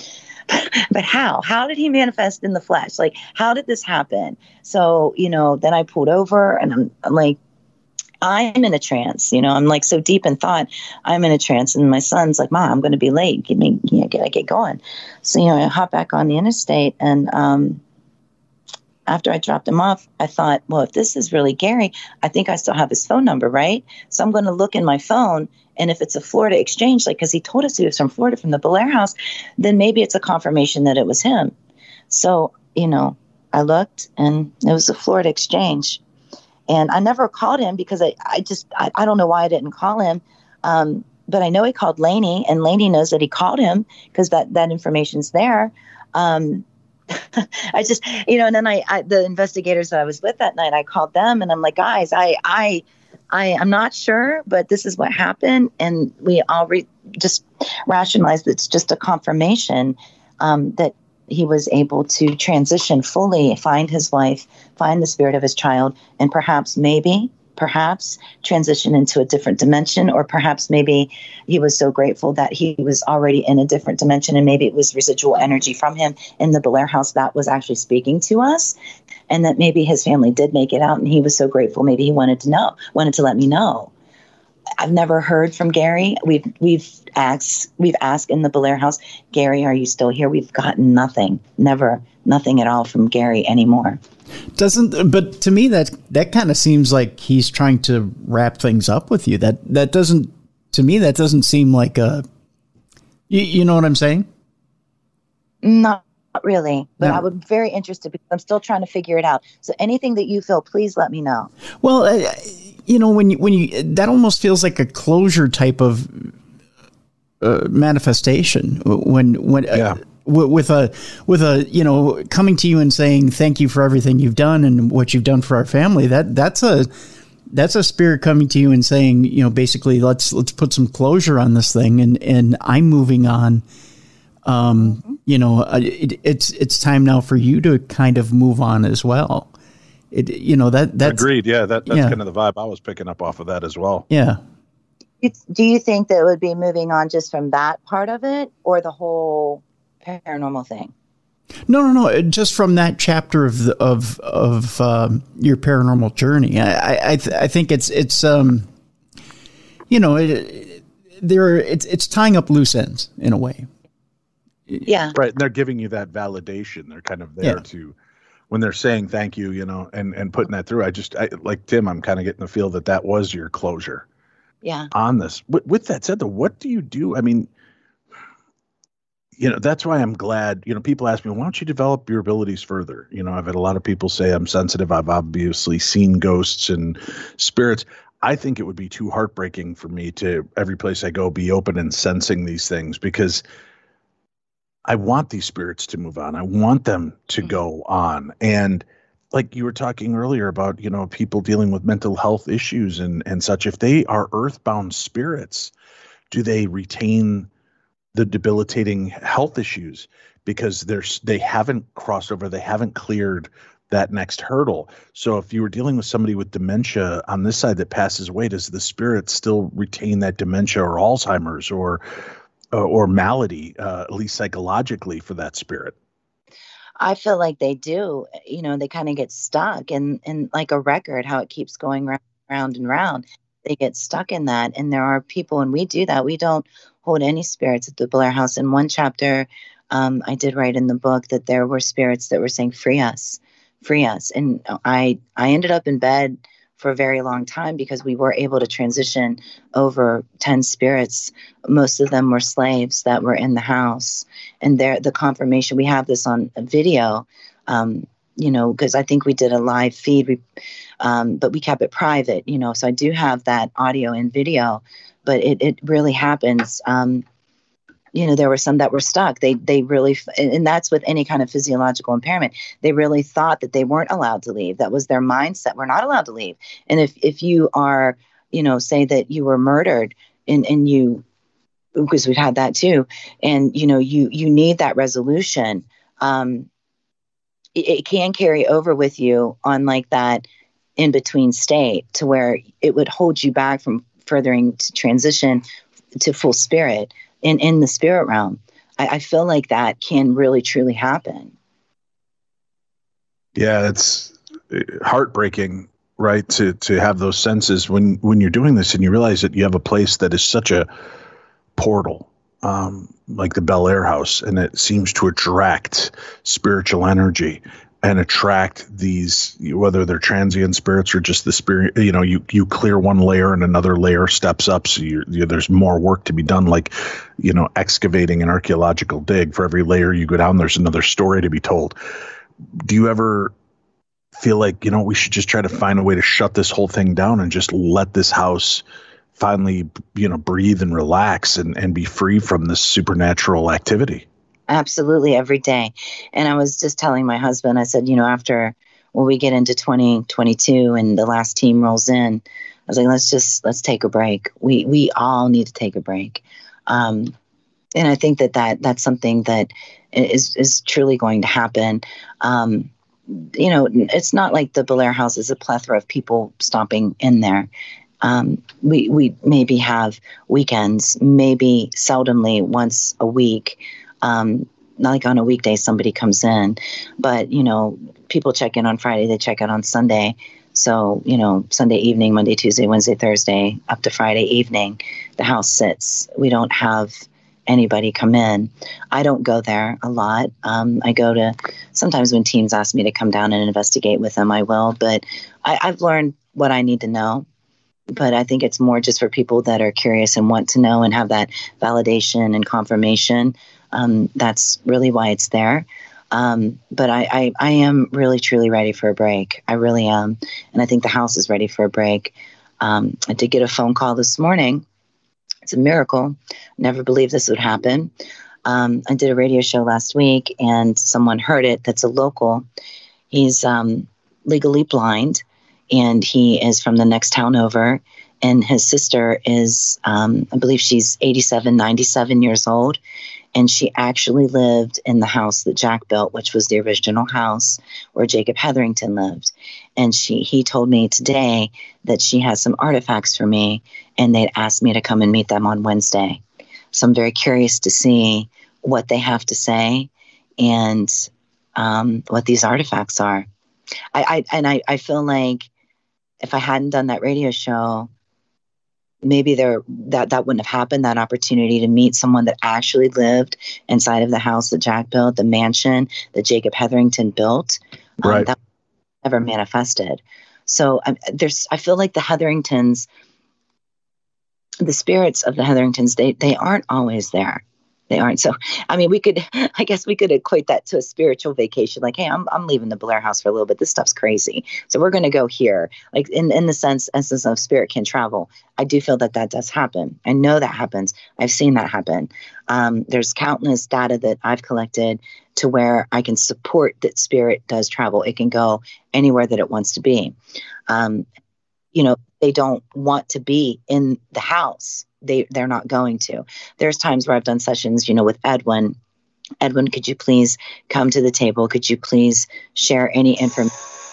but how? How did he manifest in the flesh? Like, how did this happen? So, you know, then I pulled over and I'm, I'm like, I'm in a trance, you know, I'm like so deep in thought, I'm in a trance. And my son's like, Mom, I'm going to be late. Give me, you know, get, get going. So, you know, I hop back on the interstate. And um, after I dropped him off, I thought, well, if this is really Gary, I think I still have his phone number, right? So I'm going to look in my phone. And if it's a Florida exchange, like, because he told us he was from Florida, from the Belair house, then maybe it's a confirmation that it was him. So, you know, I looked and it was a Florida exchange. And I never called him because I, I just, I, I don't know why I didn't call him. Um, but I know he called Lainey, and Lainey knows that he called him because that, that information's there. Um, I just, you know, and then I, I, the investigators that I was with that night, I called them and I'm like, guys, I, I, I, I'm not sure, but this is what happened. And we all re- just rationalized that it's just a confirmation um, that he was able to transition fully, find his wife, find the spirit of his child, and perhaps, maybe, perhaps transition into a different dimension, or perhaps maybe he was so grateful that he was already in a different dimension, and maybe it was residual energy from him in the Belair house that was actually speaking to us, and that maybe his family did make it out, and he was so grateful. Maybe he wanted to know, wanted to let me know. I've never heard from Gary. We've we've asked we've asked in the Belair house, Gary, are you still here? We've gotten nothing, never, nothing at all from Gary anymore.
Doesn't, but to me that that kind of seems like he's trying to wrap things up with you. That that doesn't, to me, that doesn't seem like a, you, you know what I'm saying?
Not really, but
No.
I would be very interested because I'm still trying to figure it out. So anything that you feel, please let me know.
Well, uh, you know, when you, when you, that almost feels like a closure type of uh, manifestation when, when,
Yeah.
uh, w- with a, with a, you know, coming to you and saying, thank you for everything you've done and what you've done for our family. That that's a, that's a spirit coming to you and saying, you know, basically let's, let's put some closure on this thing. And, and I'm moving on. Um, you know, uh, it, it's, it's time now for you to kind of move on as well. It, you know, that that's
Agreed. Yeah, that, that's
yeah.
kind of the vibe I was picking up off of that as well.
Yeah.
It's, do you think that it would be moving on just from that part of it, or the whole paranormal thing?
No, no, no. Just from that chapter of the, of of um, your paranormal journey, I I, I, th- I think it's it's um, you know, it, it, there it's it's tying up loose ends in a way.
Yeah.
Right. And they're giving you that validation. They're kind of there
Yeah.
to, when they're saying thank you, you know, and, and putting that through. I just, I, like Tim, I'm kind of getting the feel that that was your closure
Yeah.
on this. With, with that said, though, what do you do? I mean, you know, that's why I'm glad, you know, people ask me, why don't you develop your abilities further? You know, I've had a lot of people say I'm sensitive. I've obviously seen ghosts and spirits. I think it would be too heartbreaking for me to, every place I go, be open and sensing these things, because I want these spirits to move on. I want them to go on. And like you were talking earlier about, you know, people dealing with mental health issues and, and such, if they are earthbound spirits, do they retain the debilitating health issues because they're, they haven't crossed over, they haven't cleared that next hurdle? So if you were dealing with somebody with dementia on this side that passes away, does the spirit still retain that dementia or Alzheimer's or uh, or malady, uh, at least psychologically, for that spirit?
I feel like they do. You know, they kind of get stuck in, in like a record, how it keeps going round, round and round. They get stuck in that. And there are people, and we do that. We don't hold any spirits at the Belair house. In one chapter, um, I did write in the book that there were spirits that were saying, free us, free us. And I, I ended up in bed for a very long time because we were able to transition over ten spirits. Most of them were slaves that were in the house. And there, the confirmation, we have this on video, um, you know, because I think we did a live feed, we, um, but we kept it private, you know, so I do have that audio and video, but it, it really happens. Um, you know, there were some that were stuck. They, they really, and that's with any kind of physiological impairment. They really thought that they weren't allowed to leave. That was their mindset. We're not allowed to leave. And if, if you are, you know, say that you were murdered and, and you, because we've had that too. And, you know, you, you need that resolution. Um, it, it can carry over with you on like that in between state to where it would hold you back from furthering to transition to full spirit in, in the spirit realm. I, I feel like that can really truly happen.
Yeah, it's heartbreaking, right? To to have those senses when when you're doing this and you realize that you have a place that is such a portal, um, like the Bel Air House, and it seems to attract spiritual energy and attract these, whether they're transient spirits or just the spirit. You know, you you clear one layer and another layer steps up, so you're, you there's more work to be done. Like, you know, excavating an archaeological dig. For every layer you go down, there's another story to be told. Do you ever feel like, you know, we should just try to find a way to shut this whole thing down and just let this house finally, you know, breathe and relax and, and be free from this supernatural activity?
Absolutely, every day. And I was just telling my husband, I said, you know, after when we get into twenty twenty-two and the last team rolls in, I was like, let's just, let's take a break. We, we all need to take a break. Um, and I think that, that that's something that is, is truly going to happen. Um, you know, it's not like the Bel Air House is a plethora of people stomping in there. Um, we, we maybe have weekends, maybe seldomly once a week. Um, not like on a weekday, somebody comes in, but, you know, people check in on Friday, they check out on Sunday. So, you know, Sunday evening, Monday, Tuesday, Wednesday, Thursday, up to Friday evening, the house sits. We don't have anybody come in. I don't go there a lot. Um, I go to, sometimes when teams ask me to come down and investigate with them, I will, but I, I've learned what I need to know. But I think it's more just for people that are curious and want to know and have that validation and confirmation. Um, that's really why it's there. Um, but I, I, I am really, truly ready for a break. I really am. And I think the house is ready for a break. Um, I did get a phone call this morning. It's a miracle. Never believed this would happen. Um, I did a radio show last week and someone heard it that's a local. He's um, legally blind and he is from the next town over. And his sister is, um, I believe she's eighty-seven, ninety-seven years old. And she actually lived in the house that Jack built, which was the original house where Jacob Hetherington lived. And she, he told me today that she has some artifacts for me and they'd asked me to come and meet them on Wednesday. So I'm very curious to see what they have to say and um, what these artifacts are. I, I and I, I feel like if I hadn't done that radio show, maybe there that, that wouldn't have happened, that opportunity to meet someone that actually lived inside of the house that Jack built, the mansion that Jacob Hetherington built. Um,
right.
That never manifested. So um, there's, I feel like the Hetheringtons, the spirits of the Hetheringtons, they, they aren't always there. They aren't. So, I mean, we could, I guess we could equate that to a spiritual vacation. Like, hey, I'm I'm leaving the Bel Air House for a little bit. This stuff's crazy. So we're going to go here. Like in, in the sense, essence of spirit can travel. I do feel that that does happen. I know that happens. I've seen that happen. Um, there's countless data that I've collected to where I can support that spirit does travel. It can go anywhere that it wants to be. Um, you know, they don't want to be in the house. They, they're not going to. There's times where I've done sessions, you know, with Edwin. Edwin, could you please come to the table? Could you please share any information?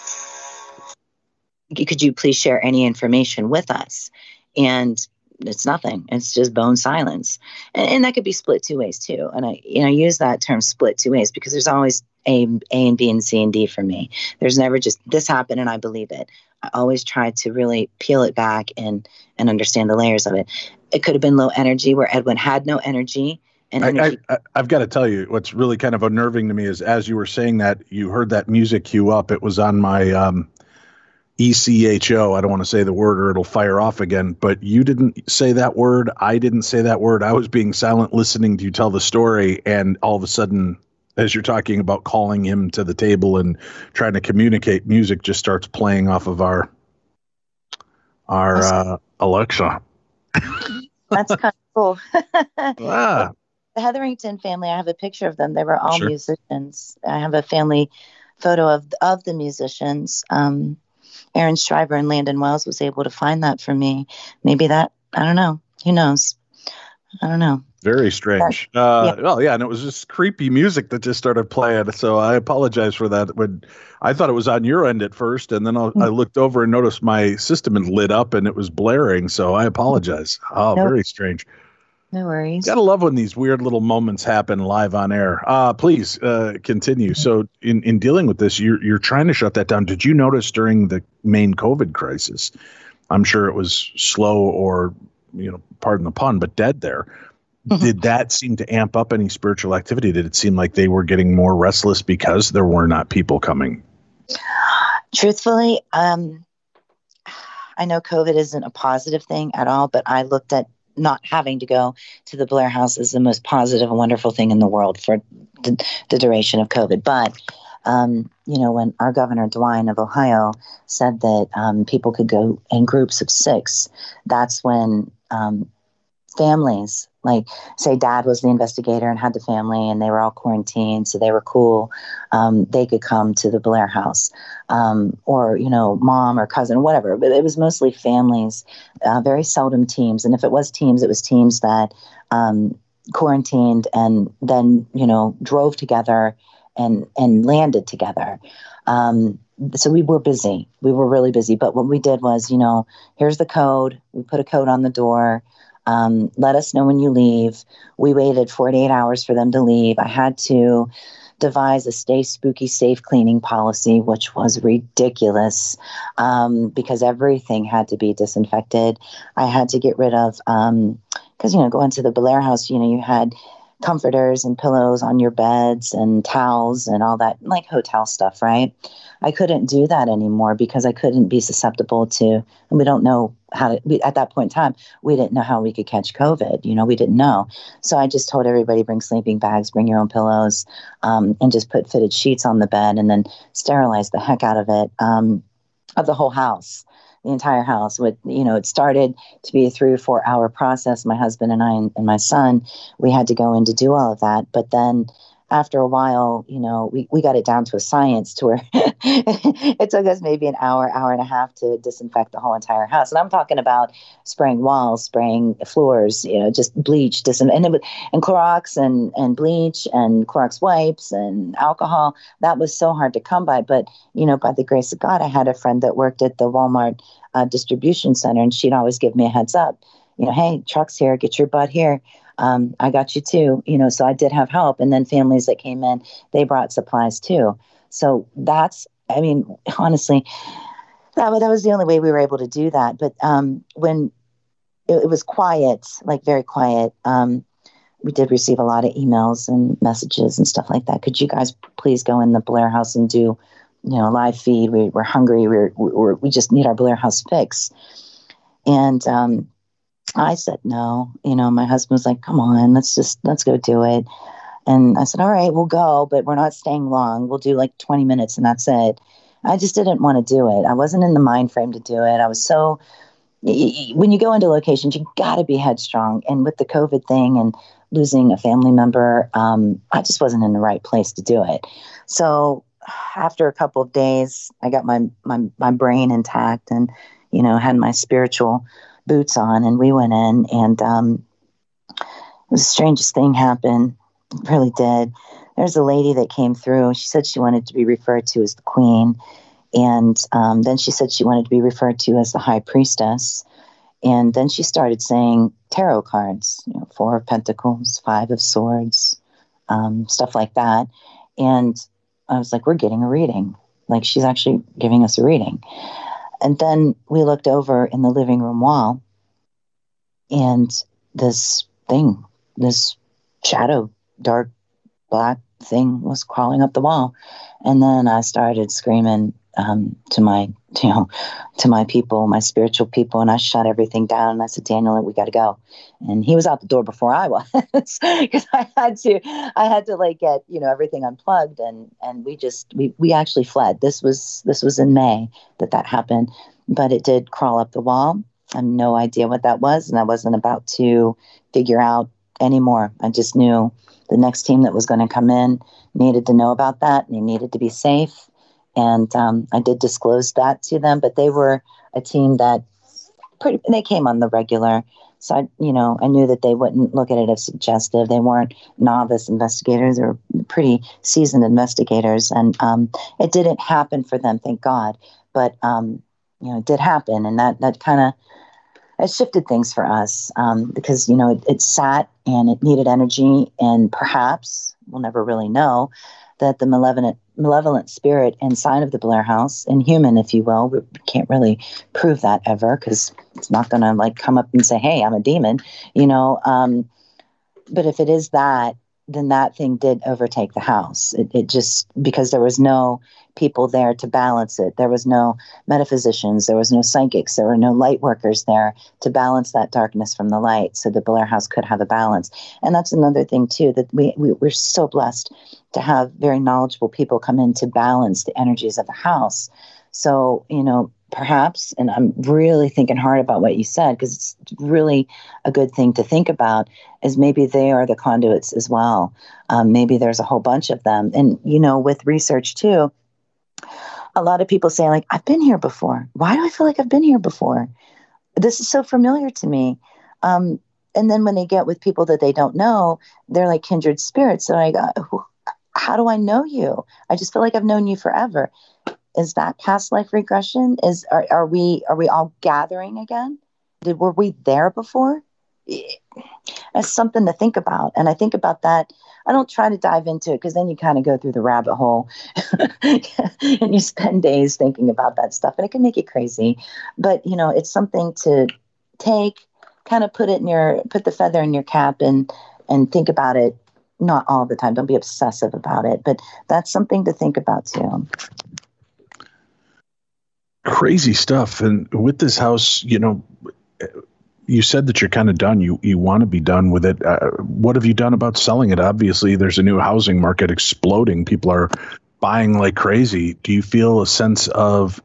Could you please share any information with us? And it's nothing. It's just bone silence. And, and that could be split two ways too. And I, you know, use that term split two ways because there's always A, A and B and C and D for me. There's never just this happened and I believe it. I always try to really peel it back and, and understand the layers of it. It could have been low energy where Edwin had no energy. And energy.
I, I, I've got to tell you, what's really kind of unnerving to me is as you were saying that, you heard that music cue up. It was on my um, E C H O. I don't want to say the word or it'll fire off again, but you didn't say that word. I didn't say that word. I was being silent listening to you tell the story. And all of a sudden, as you're talking about calling him to the table and trying to communicate, music just starts playing off of our, our uh, Alexa.
That's kind of cool.
Ah.
The Hetherington family, I have a picture of them. They were all
Sure.
musicians. I have a family photo of of the musicians. Um, Aaron Schreiber and Landon Wells was able to find that for me. Maybe that, I don't know. Who knows? I don't know.
Very strange.
Yeah.
Uh,
Yeah.
Well, yeah, and it was just creepy music that just started playing. So I apologize for that. When I thought it was on your end at first, and then I, I looked over and noticed my system had lit up and it was blaring. So I apologize. Oh,
No.
very strange.
No worries.
Gotta love when these weird little moments happen live on air. Uh, please uh, continue. So, in, in dealing with this, you're you're trying to shut that down. Did you notice during the main COVID crisis? I'm sure it was slow, or you know, pardon the pun, but dead there. Did that seem to amp up any spiritual activity? Did it seem like they were getting more restless because there were not people coming?
Truthfully, um, I know COVID isn't a positive thing at all, but I looked at not having to go to the Blair House as the most positive and wonderful thing in the world for the, the duration of COVID. But, um, you know, when our governor, DeWine of Ohio, said that um, people could go in groups of six, that's when um, families, like say dad was the investigator and had the family and they were all quarantined, so they were cool. Um, they could come to the Blair House, um, or, you know, mom or cousin, whatever. But it was mostly families, uh, very seldom teams. And if it was teams, it was teams that um, quarantined and then, you know, drove together and, and landed together. Um, so we were busy. We were really busy. But what we did was, you know, here's the code. We put a code on the door. Um, let us know when you leave. We waited forty-eight hours for them to leave. I had to devise a stay spooky safe cleaning policy, which was ridiculous, um, because everything had to be disinfected. I had to get rid of, um, because, you know, going to the Blair House, you know, you had comforters and pillows on your beds and towels and all that, like hotel stuff, right? I couldn't do that anymore because I couldn't be susceptible to, and we don't know how to, we, at that point in time, we didn't know how we could catch COVID. You know, we didn't know. So I just told everybody, bring sleeping bags, bring your own pillows, um, and just put fitted sheets on the bed and then sterilize the heck out of it, um, of the whole house. The entire house. With, you know, it started to be a three or four hour process. My husband and I and, and my son, we had to go in to do all of that. But then after a while, you know, we, we got it down to a science to where it took us maybe an hour, hour and a half to disinfect the whole entire house. And I'm talking about spraying walls, spraying floors, you know, just bleach, disin- and, it would, and Clorox and, and bleach and Clorox wipes and alcohol. That was so hard to come by. But, you know, by the grace of God, I had a friend that worked at the Walmart uh, distribution center, and she'd always give me a heads up, you know, hey, truck's here, get your butt here. Um, I got you too, you know, so I did have help. And then families that came in, they brought supplies too. So that's, I mean, honestly, that, that was the only way we were able to do that. But um, when it, it was quiet, like very quiet, um, we did receive a lot of emails and messages and stuff like that. Could you guys please go in the Blair House and do, you know, live feed? We, we're hungry. We're, we're, we just need our Blair House fix. And, um, I said no. You know, my husband was like, come on, let's just, let's go do it. And I said, all right, we'll go, but we're not staying long. We'll do like twenty minutes and that's it. I just didn't want to do it. I wasn't in the mind frame to do it. I was so, when you go into locations, you got to be headstrong. And with the COVID thing and losing a family member, um, I just wasn't in the right place to do it. So after a couple of days, I got my, my, my brain intact and, you know, had my spiritual boots on, and we went in, and um, the strangest thing happened. It really did. There's a lady that came through. She said she wanted to be referred to as the queen, and um, then she said she wanted to be referred to as the high priestess, and then she started saying tarot cards, you know, four of pentacles, five of swords, um, stuff like that. And I was like, we're getting a reading. Like, she's actually giving us a reading. And then we looked over in the living room wall, and this thing, this shadow, dark black thing was crawling up the wall. And then I started screaming um, to my, you know, to my people, my spiritual people, and I shut everything down. And I said, Daniel, we got to go. And he was out the door before I was, because I had to, I had to like get, you know, everything unplugged, and and we just we we actually fled. This was this was in May that that happened, but it did crawl up the wall. I have no idea what that was, and I wasn't about to figure out anymore. I just knew the next team that was going to come in needed to know about that, and they needed to be safe. And um, I did disclose that to them, but they were a team that pretty, they came on the regular. So, I, you know, I knew that they wouldn't look at it as suggestive. They weren't novice investigators. They were pretty seasoned investigators. And um, it didn't happen for them, thank God. But, um, you know, it did happen. And that, that kind of it shifted things for us um, because, you know, it, it sat and it needed energy, and perhaps we'll never really know that the malevolent malevolent spirit inside of the Blair House, and human, if you will, we can't really prove that ever because it's not going to like come up and say, hey, I'm a demon, you know. Um, but if it is that, then that thing did overtake the house. It, it just, because there was no people there to balance it. There was no metaphysicians. There was no psychics. There were no light workers there to balance that darkness from the light. So the Blair House could have a balance. And that's another thing too, that we, we we're so blessed to have very knowledgeable people come in to balance the energies of the house. So, you know, perhaps, and I'm really thinking hard about what you said, because it's really a good thing to think about, is maybe they are the conduits as well. Um, maybe there's a whole bunch of them. And, you know, with research too, a lot of people say, like, I've been here before. Why do I feel like I've been here before? This is so familiar to me. Um, and then when they get with people that they don't know, they're like kindred spirits. So I go, how do I know you? I just feel like I've known you forever. Is that past life regression? Is are, are we are we all gathering again? Did were we there before? That's something to think about. And I think about that. I don't try to dive into it because then you kind of go through the rabbit hole and you spend days thinking about that stuff, and it can make you crazy. But, you know, it's something to take, kind of put it in your, put the feather in your cap and, and think about it. Not all the time. Don't be obsessive about it, but that's something to think about too.
Crazy stuff. And with this house, you know, you said that you're kind of done. You you want to be done with it. Uh, what have you done about selling it? Obviously, there's a new housing market exploding. People are buying like crazy. Do you feel a sense of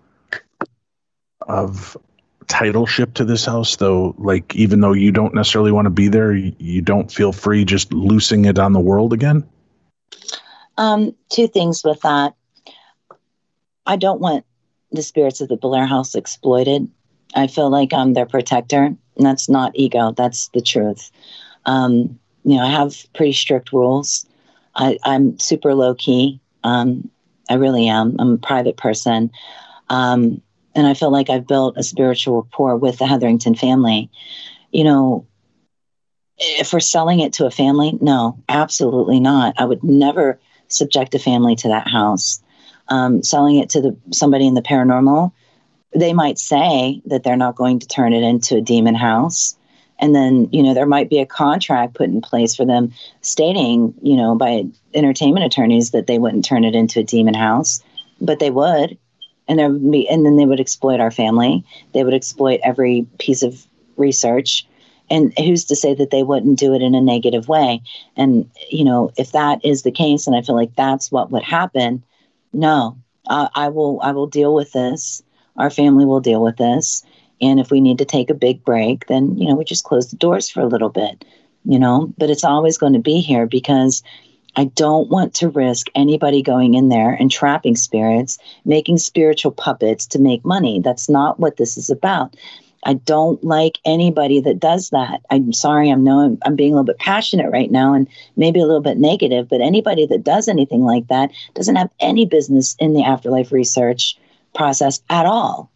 of titleship to this house, though? Like, even though you don't necessarily want to be there, you, you don't feel free just loosing it on the world again?
Um, two things with that. I don't want the spirits of the Blair House exploited. I feel like I'm their protector. And that's not ego. That's the truth. Um, you know, I have pretty strict rules. I, I'm super low key. Um, I really am. I'm a private person. Um, and I feel like I've built a spiritual rapport with the Hetherington family. You know, if we're selling it to a family, no, absolutely not. I would never subject a family to that house. Um, selling it to the somebody in the paranormal, they might say that they're not going to turn it into a demon house. And then, you know, there might be a contract put in place for them stating, you know, by entertainment attorneys that they wouldn't turn it into a demon house, but they would. And there would be, and then they would exploit our family. They would exploit every piece of research. And who's to say that they wouldn't do it in a negative way? And, you know, if that is the case, and I feel like that's what would happen, no, uh, I will, I will deal with this. Our family will deal with this. And if we need to take a big break, then, you know, we just close the doors for a little bit, you know, but it's always going to be here because I don't want to risk anybody going in there and trapping spirits, making spiritual puppets to make money. That's not what this is about. I don't like anybody that does that. I'm sorry, I know I'm, I'm being a little bit passionate right now and maybe a little bit negative, but anybody that does anything like that doesn't have any business in the afterlife research process at all.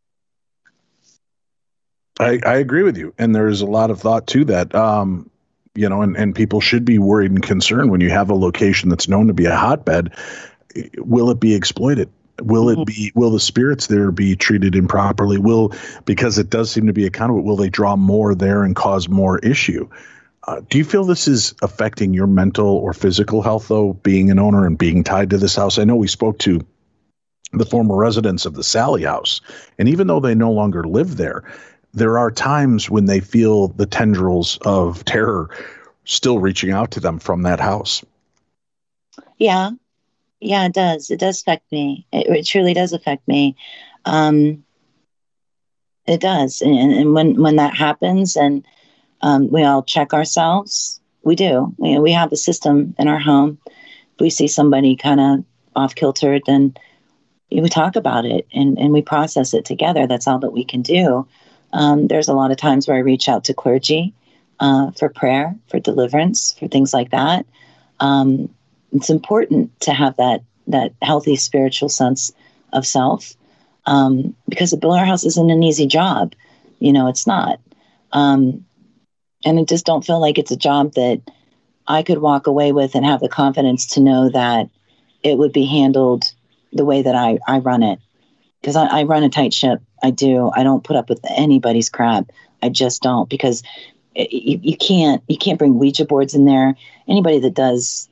I, I agree with you. And there's a lot of thought to that. Um, you know, and, and people should be worried and concerned when you have a location that's known to be a hotbed. Will it be exploited? Will it be, will the spirits there be treated improperly? Will, because it does seem to be a conduit, will they draw more there and cause more issue? Uh, do you feel this is affecting your mental or physical health, though, being an owner and being tied to this house? I know we spoke to the former residents of the Sally House, and even though they no longer live there, there are times when they feel the tendrils of terror still reaching out to them from that house.
Yeah. Yeah, it does. It does affect me. It, it truly does affect me. Um, it does. And, and when, when that happens and um, we all check ourselves, we do. We, we have a system in our home. If we see somebody kind of off kilter, then we talk about it and, and we process it together. That's all that we can do. Um, there's a lot of times where I reach out to clergy uh, for prayer, for deliverance, for things like that. Um, it's important to have that that healthy spiritual sense of self um, because the Blair House isn't an easy job. You know, it's not. Um, and I just don't feel like it's a job that I could walk away with and have the confidence to know that it would be handled the way that I, I run it. Because I, I run a tight ship. I do. I don't put up with anybody's crap. I just don't, because it, you, you can't you can't bring Ouija boards in there. Anybody that does,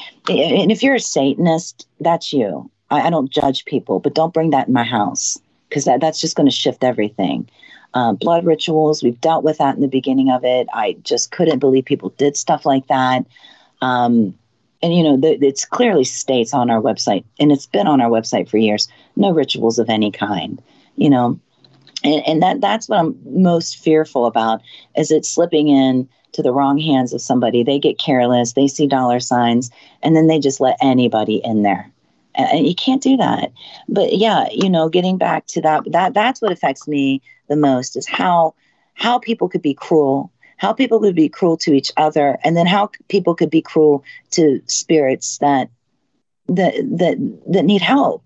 and if you're a Satanist, that's you. I, I don't judge people, but don't bring that in my house, because that, that's just going to shift everything. Uh, blood rituals, we've dealt with that in the beginning of it. I just couldn't believe people did stuff like that. Um, and, you know, the, it's clearly states on our website, and it's been on our website for years, no rituals of any kind, you know. And, and that that's what I'm most fearful about, is it slipping in to the wrong hands of somebody. They get careless, they see dollar signs, and then they just let anybody in there. And you can't do that. But yeah, you know, getting back to that, that that's what affects me the most, is how how people could be cruel, how people could be cruel to each other, and then how people could be cruel to spirits that that that that need help.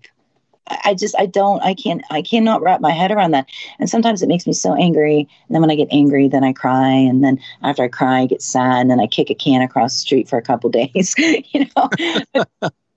I just I don't I can't I cannot wrap my head around that. And sometimes it makes me so angry. And then when I get angry, then I cry. And then after I cry, I get sad, and then I kick a can across the street for a couple days. You know.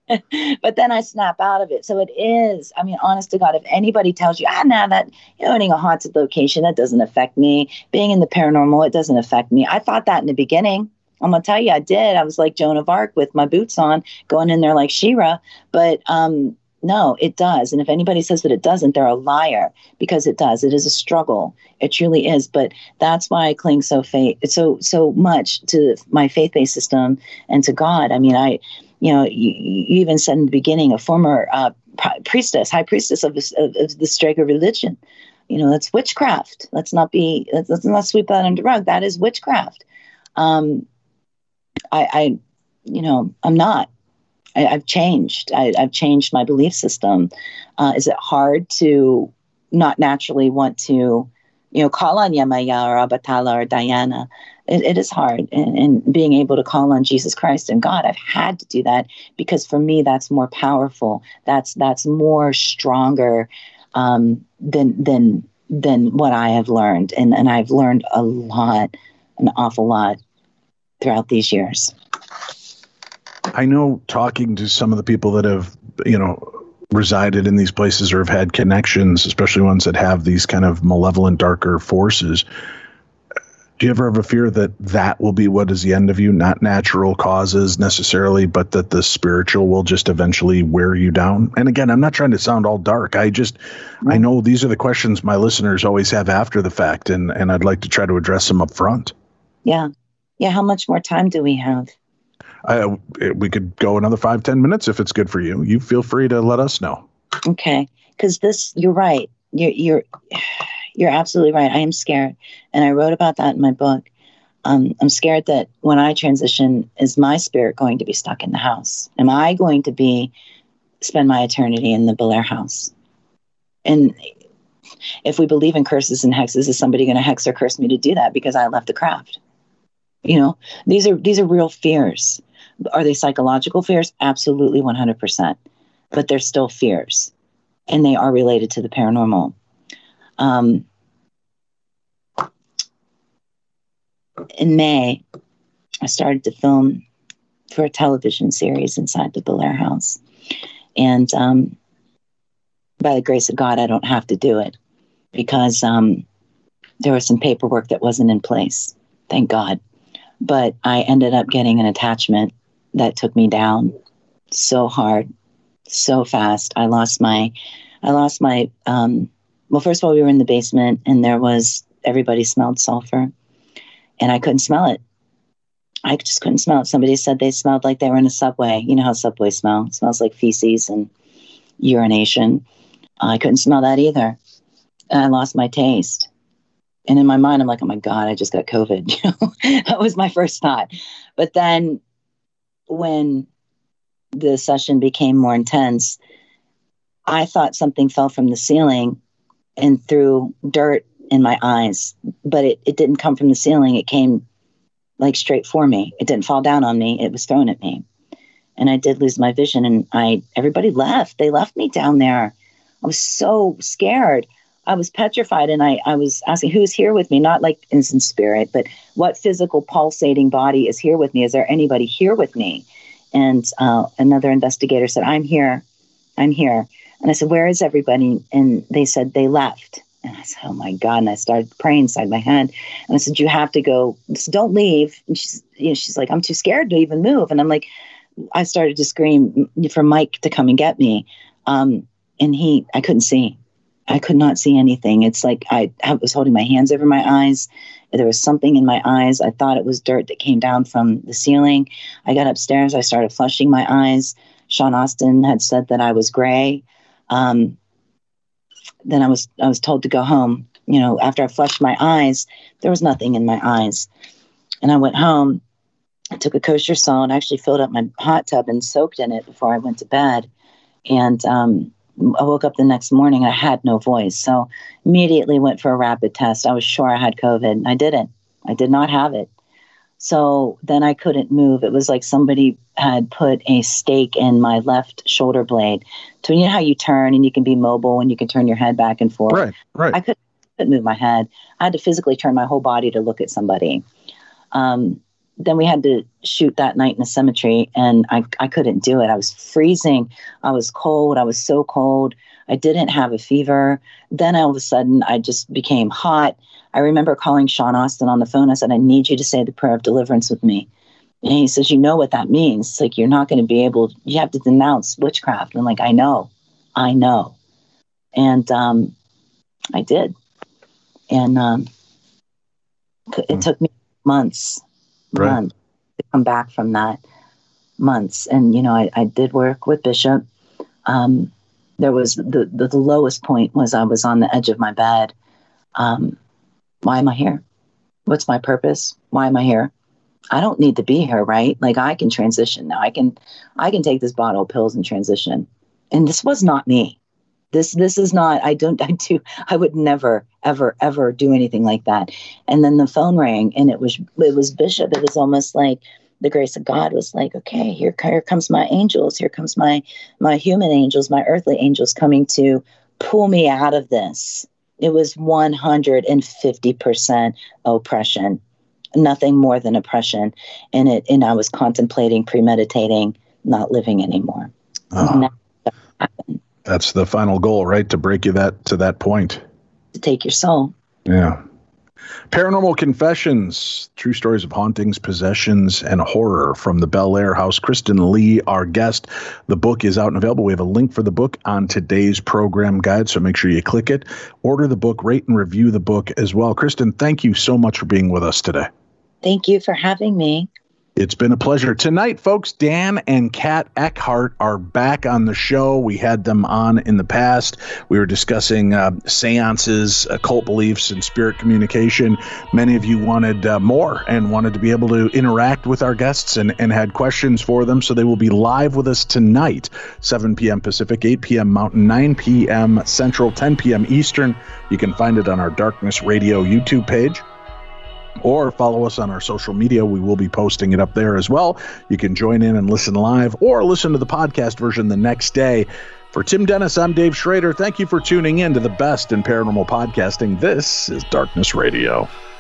But then I snap out of it. So it is, I mean, honest to God, if anybody tells you, ah, nah, that, you know, owning a haunted location, that doesn't affect me. Being in the paranormal, it doesn't affect me. I thought that in the beginning. I'm going to tell you, I did. I was like Joan of Arc with my boots on, going in there like She-Ra. But um, no, it does. And if anybody says that it doesn't, they're a liar, because it does. It is a struggle. It truly is. But that's why I cling so faith, so, so much to my faith-based system and to God. I mean, I... You know, you, you even said in the beginning, a former uh, priestess, high priestess of, this, of, of the Strega religion. You know, that's witchcraft. Let's not be, let's, let's not sweep that under the rug. That is witchcraft. Um, I, I, you know, I'm not. I, I've changed. I, I've changed my belief system. Uh, is it hard to not naturally want to, you know, call on Yemaya or Abatala or Diana? It, it is hard, and, and being able to call on Jesus Christ and God, I've had to do that, because for me, that's more powerful. That's that's more stronger um, than than than what I have learned, and and I've learned a lot, an awful lot, throughout these years.
I know, talking to some of the people that have, you know, resided in these places or have had connections, especially ones that have these kind of malevolent, darker forces. Do you ever have a fear that that will be what is the end of you? Not natural causes necessarily, but that the spiritual will just eventually wear you down? And again, I'm not trying to sound all dark. I just, mm-hmm. I know these are the questions my listeners always have after the fact, and, and I'd like to try to address them up front.
Yeah. Yeah. How much more time do we have?
I, we could go another five, ten minutes if it's good for you. You feel free to let us know.
Okay. Because this, you're right. You're, you're, You're absolutely right. I am scared. And I wrote about that in my book. Um, I'm scared that when I transition, is my spirit going to be stuck in the house? Am I going to be spend my eternity in the Belair house? And if we believe in curses and hexes, is somebody going to hex or curse me to do that because I left the craft? You know, these are these are real fears. Are they psychological fears? Absolutely, one hundred percent. But they're still fears, and they are related to the paranormal. Um, in May, I started to film for a television series inside the Belair house. And um, by the grace of God, I don't have to do it, because um, there was some paperwork that wasn't in place. Thank God. But I ended up getting an attachment that took me down so hard, so fast. I lost my, I lost my, um, Well, first of all, we were in the basement, and there was, everybody smelled sulfur, and I couldn't smell it. I just couldn't smell it. Somebody said they smelled like they were in a subway. You know how subways smell. It smells like feces and urination. I couldn't smell that either. And I lost my taste. And in my mind, I'm like, oh my God, I just got COVID. You know, that was my first thought. But then when the session became more intense, I thought something fell from the ceiling and threw dirt in my eyes, but it, it didn't come from the ceiling. It came like straight for me. It didn't fall down on me. It was thrown at me. And I did lose my vision, and I, everybody left. They left me down there. I was so scared. I was petrified, and I, I was asking, who's here with me? Not like in spirit, but what physical pulsating body is here with me? Is there anybody here with me? And uh, another investigator said, I'm here. I'm here. And I said, where is everybody? And they said, they left. And I said, oh my God. And I started praying inside my head. And I said, you have to go. Said, don't leave. And she's, you know, she's like, I'm too scared to even move. And I'm like, I started to scream for Mike to come and get me. Um, and he, I couldn't see. I could not see anything. It's like I, I was holding my hands over my eyes. There was something in my eyes. I thought it was dirt that came down from the ceiling. I got upstairs. I started flushing my eyes. Sean Astin had said that I was gray. Um, then I was I was told to go home. You know, after I flushed my eyes, there was nothing in my eyes. And I went home. I took a kosher salt and actually filled up my hot tub and soaked in it before I went to bed. And um, I woke up the next morning. I had no voice. So immediately went for a rapid test. I was sure I had COVID. I didn't. I did not have it. So then I couldn't move. It was like somebody had put a stake in my left shoulder blade. So you know how you turn and you can be mobile and you can turn your head back and forth?
Right, right.
I couldn't, couldn't move my head. I had to physically turn my whole body to look at somebody. Um, then we had to shoot that night in the cemetery, and I, I couldn't do it. I was freezing. I was cold. I was so cold. I didn't have a fever. Then all of a sudden, I just became hot. I remember calling Sean Astin on the phone. I said, I need you to say the prayer of deliverance with me. And he says, you know what that means? It's like, you're not going to be able, you have to denounce witchcraft. And I'm like, I know, I know. And um, I did. And um, it mm. took me months.
Right.
months to come back from that, months. And, you know, I, I did work with Bishop. Um, there was the, the, the lowest point was I was on the edge of my bed. Um, why am I here? What's my purpose? Why am I here? I don't need to be here, right? Like I can transition now. I can, I can take this bottle of pills and transition. And this was not me. This, this is not, I don't, I do, I would never, ever, ever do anything like that. And then the phone rang and it was, it was Bishop. It was almost like the grace of God was like, okay, here, here comes my angels. Here comes my, my human angels, my earthly angels coming to pull me out of this. It was one hundred fifty percent oppression, nothing more than oppression. And it, and I was contemplating, premeditating, not living anymore.
Oh.
And that happened.
That's the final goal, right? To break you that to that point.
To take your soul.
Yeah. Paranormal Confessions, true stories of hauntings, possessions, and horror from the Bel Air House. Kristen Lee, our guest. The book is out and available. We have a link for the book on today's program guide, so make sure you click it. Order the book, rate and review the book as well. Kristen, thank you so much for being with us today.
Thank you for having me.
It's been a pleasure. Tonight, folks, Dan and Kat Eckhart are back on the show. We had them on in the past. We were discussing uh, seances, occult beliefs, and spirit communication. Many of you wanted uh, more and wanted to be able to interact with our guests and, and had questions for them. So they will be live with us tonight, seven p.m. Pacific, eight p.m. Mountain, nine p.m. Central, ten p.m. Eastern. You can find it on our Darkness Radio YouTube page. Or follow us on our social media. We will be posting it up there as well. You can join in and listen live or listen to the podcast version the next day. For Tim Dennis, I'm Dave Schrader. Thank you for tuning in to the best in paranormal podcasting. This is Darkness Radio.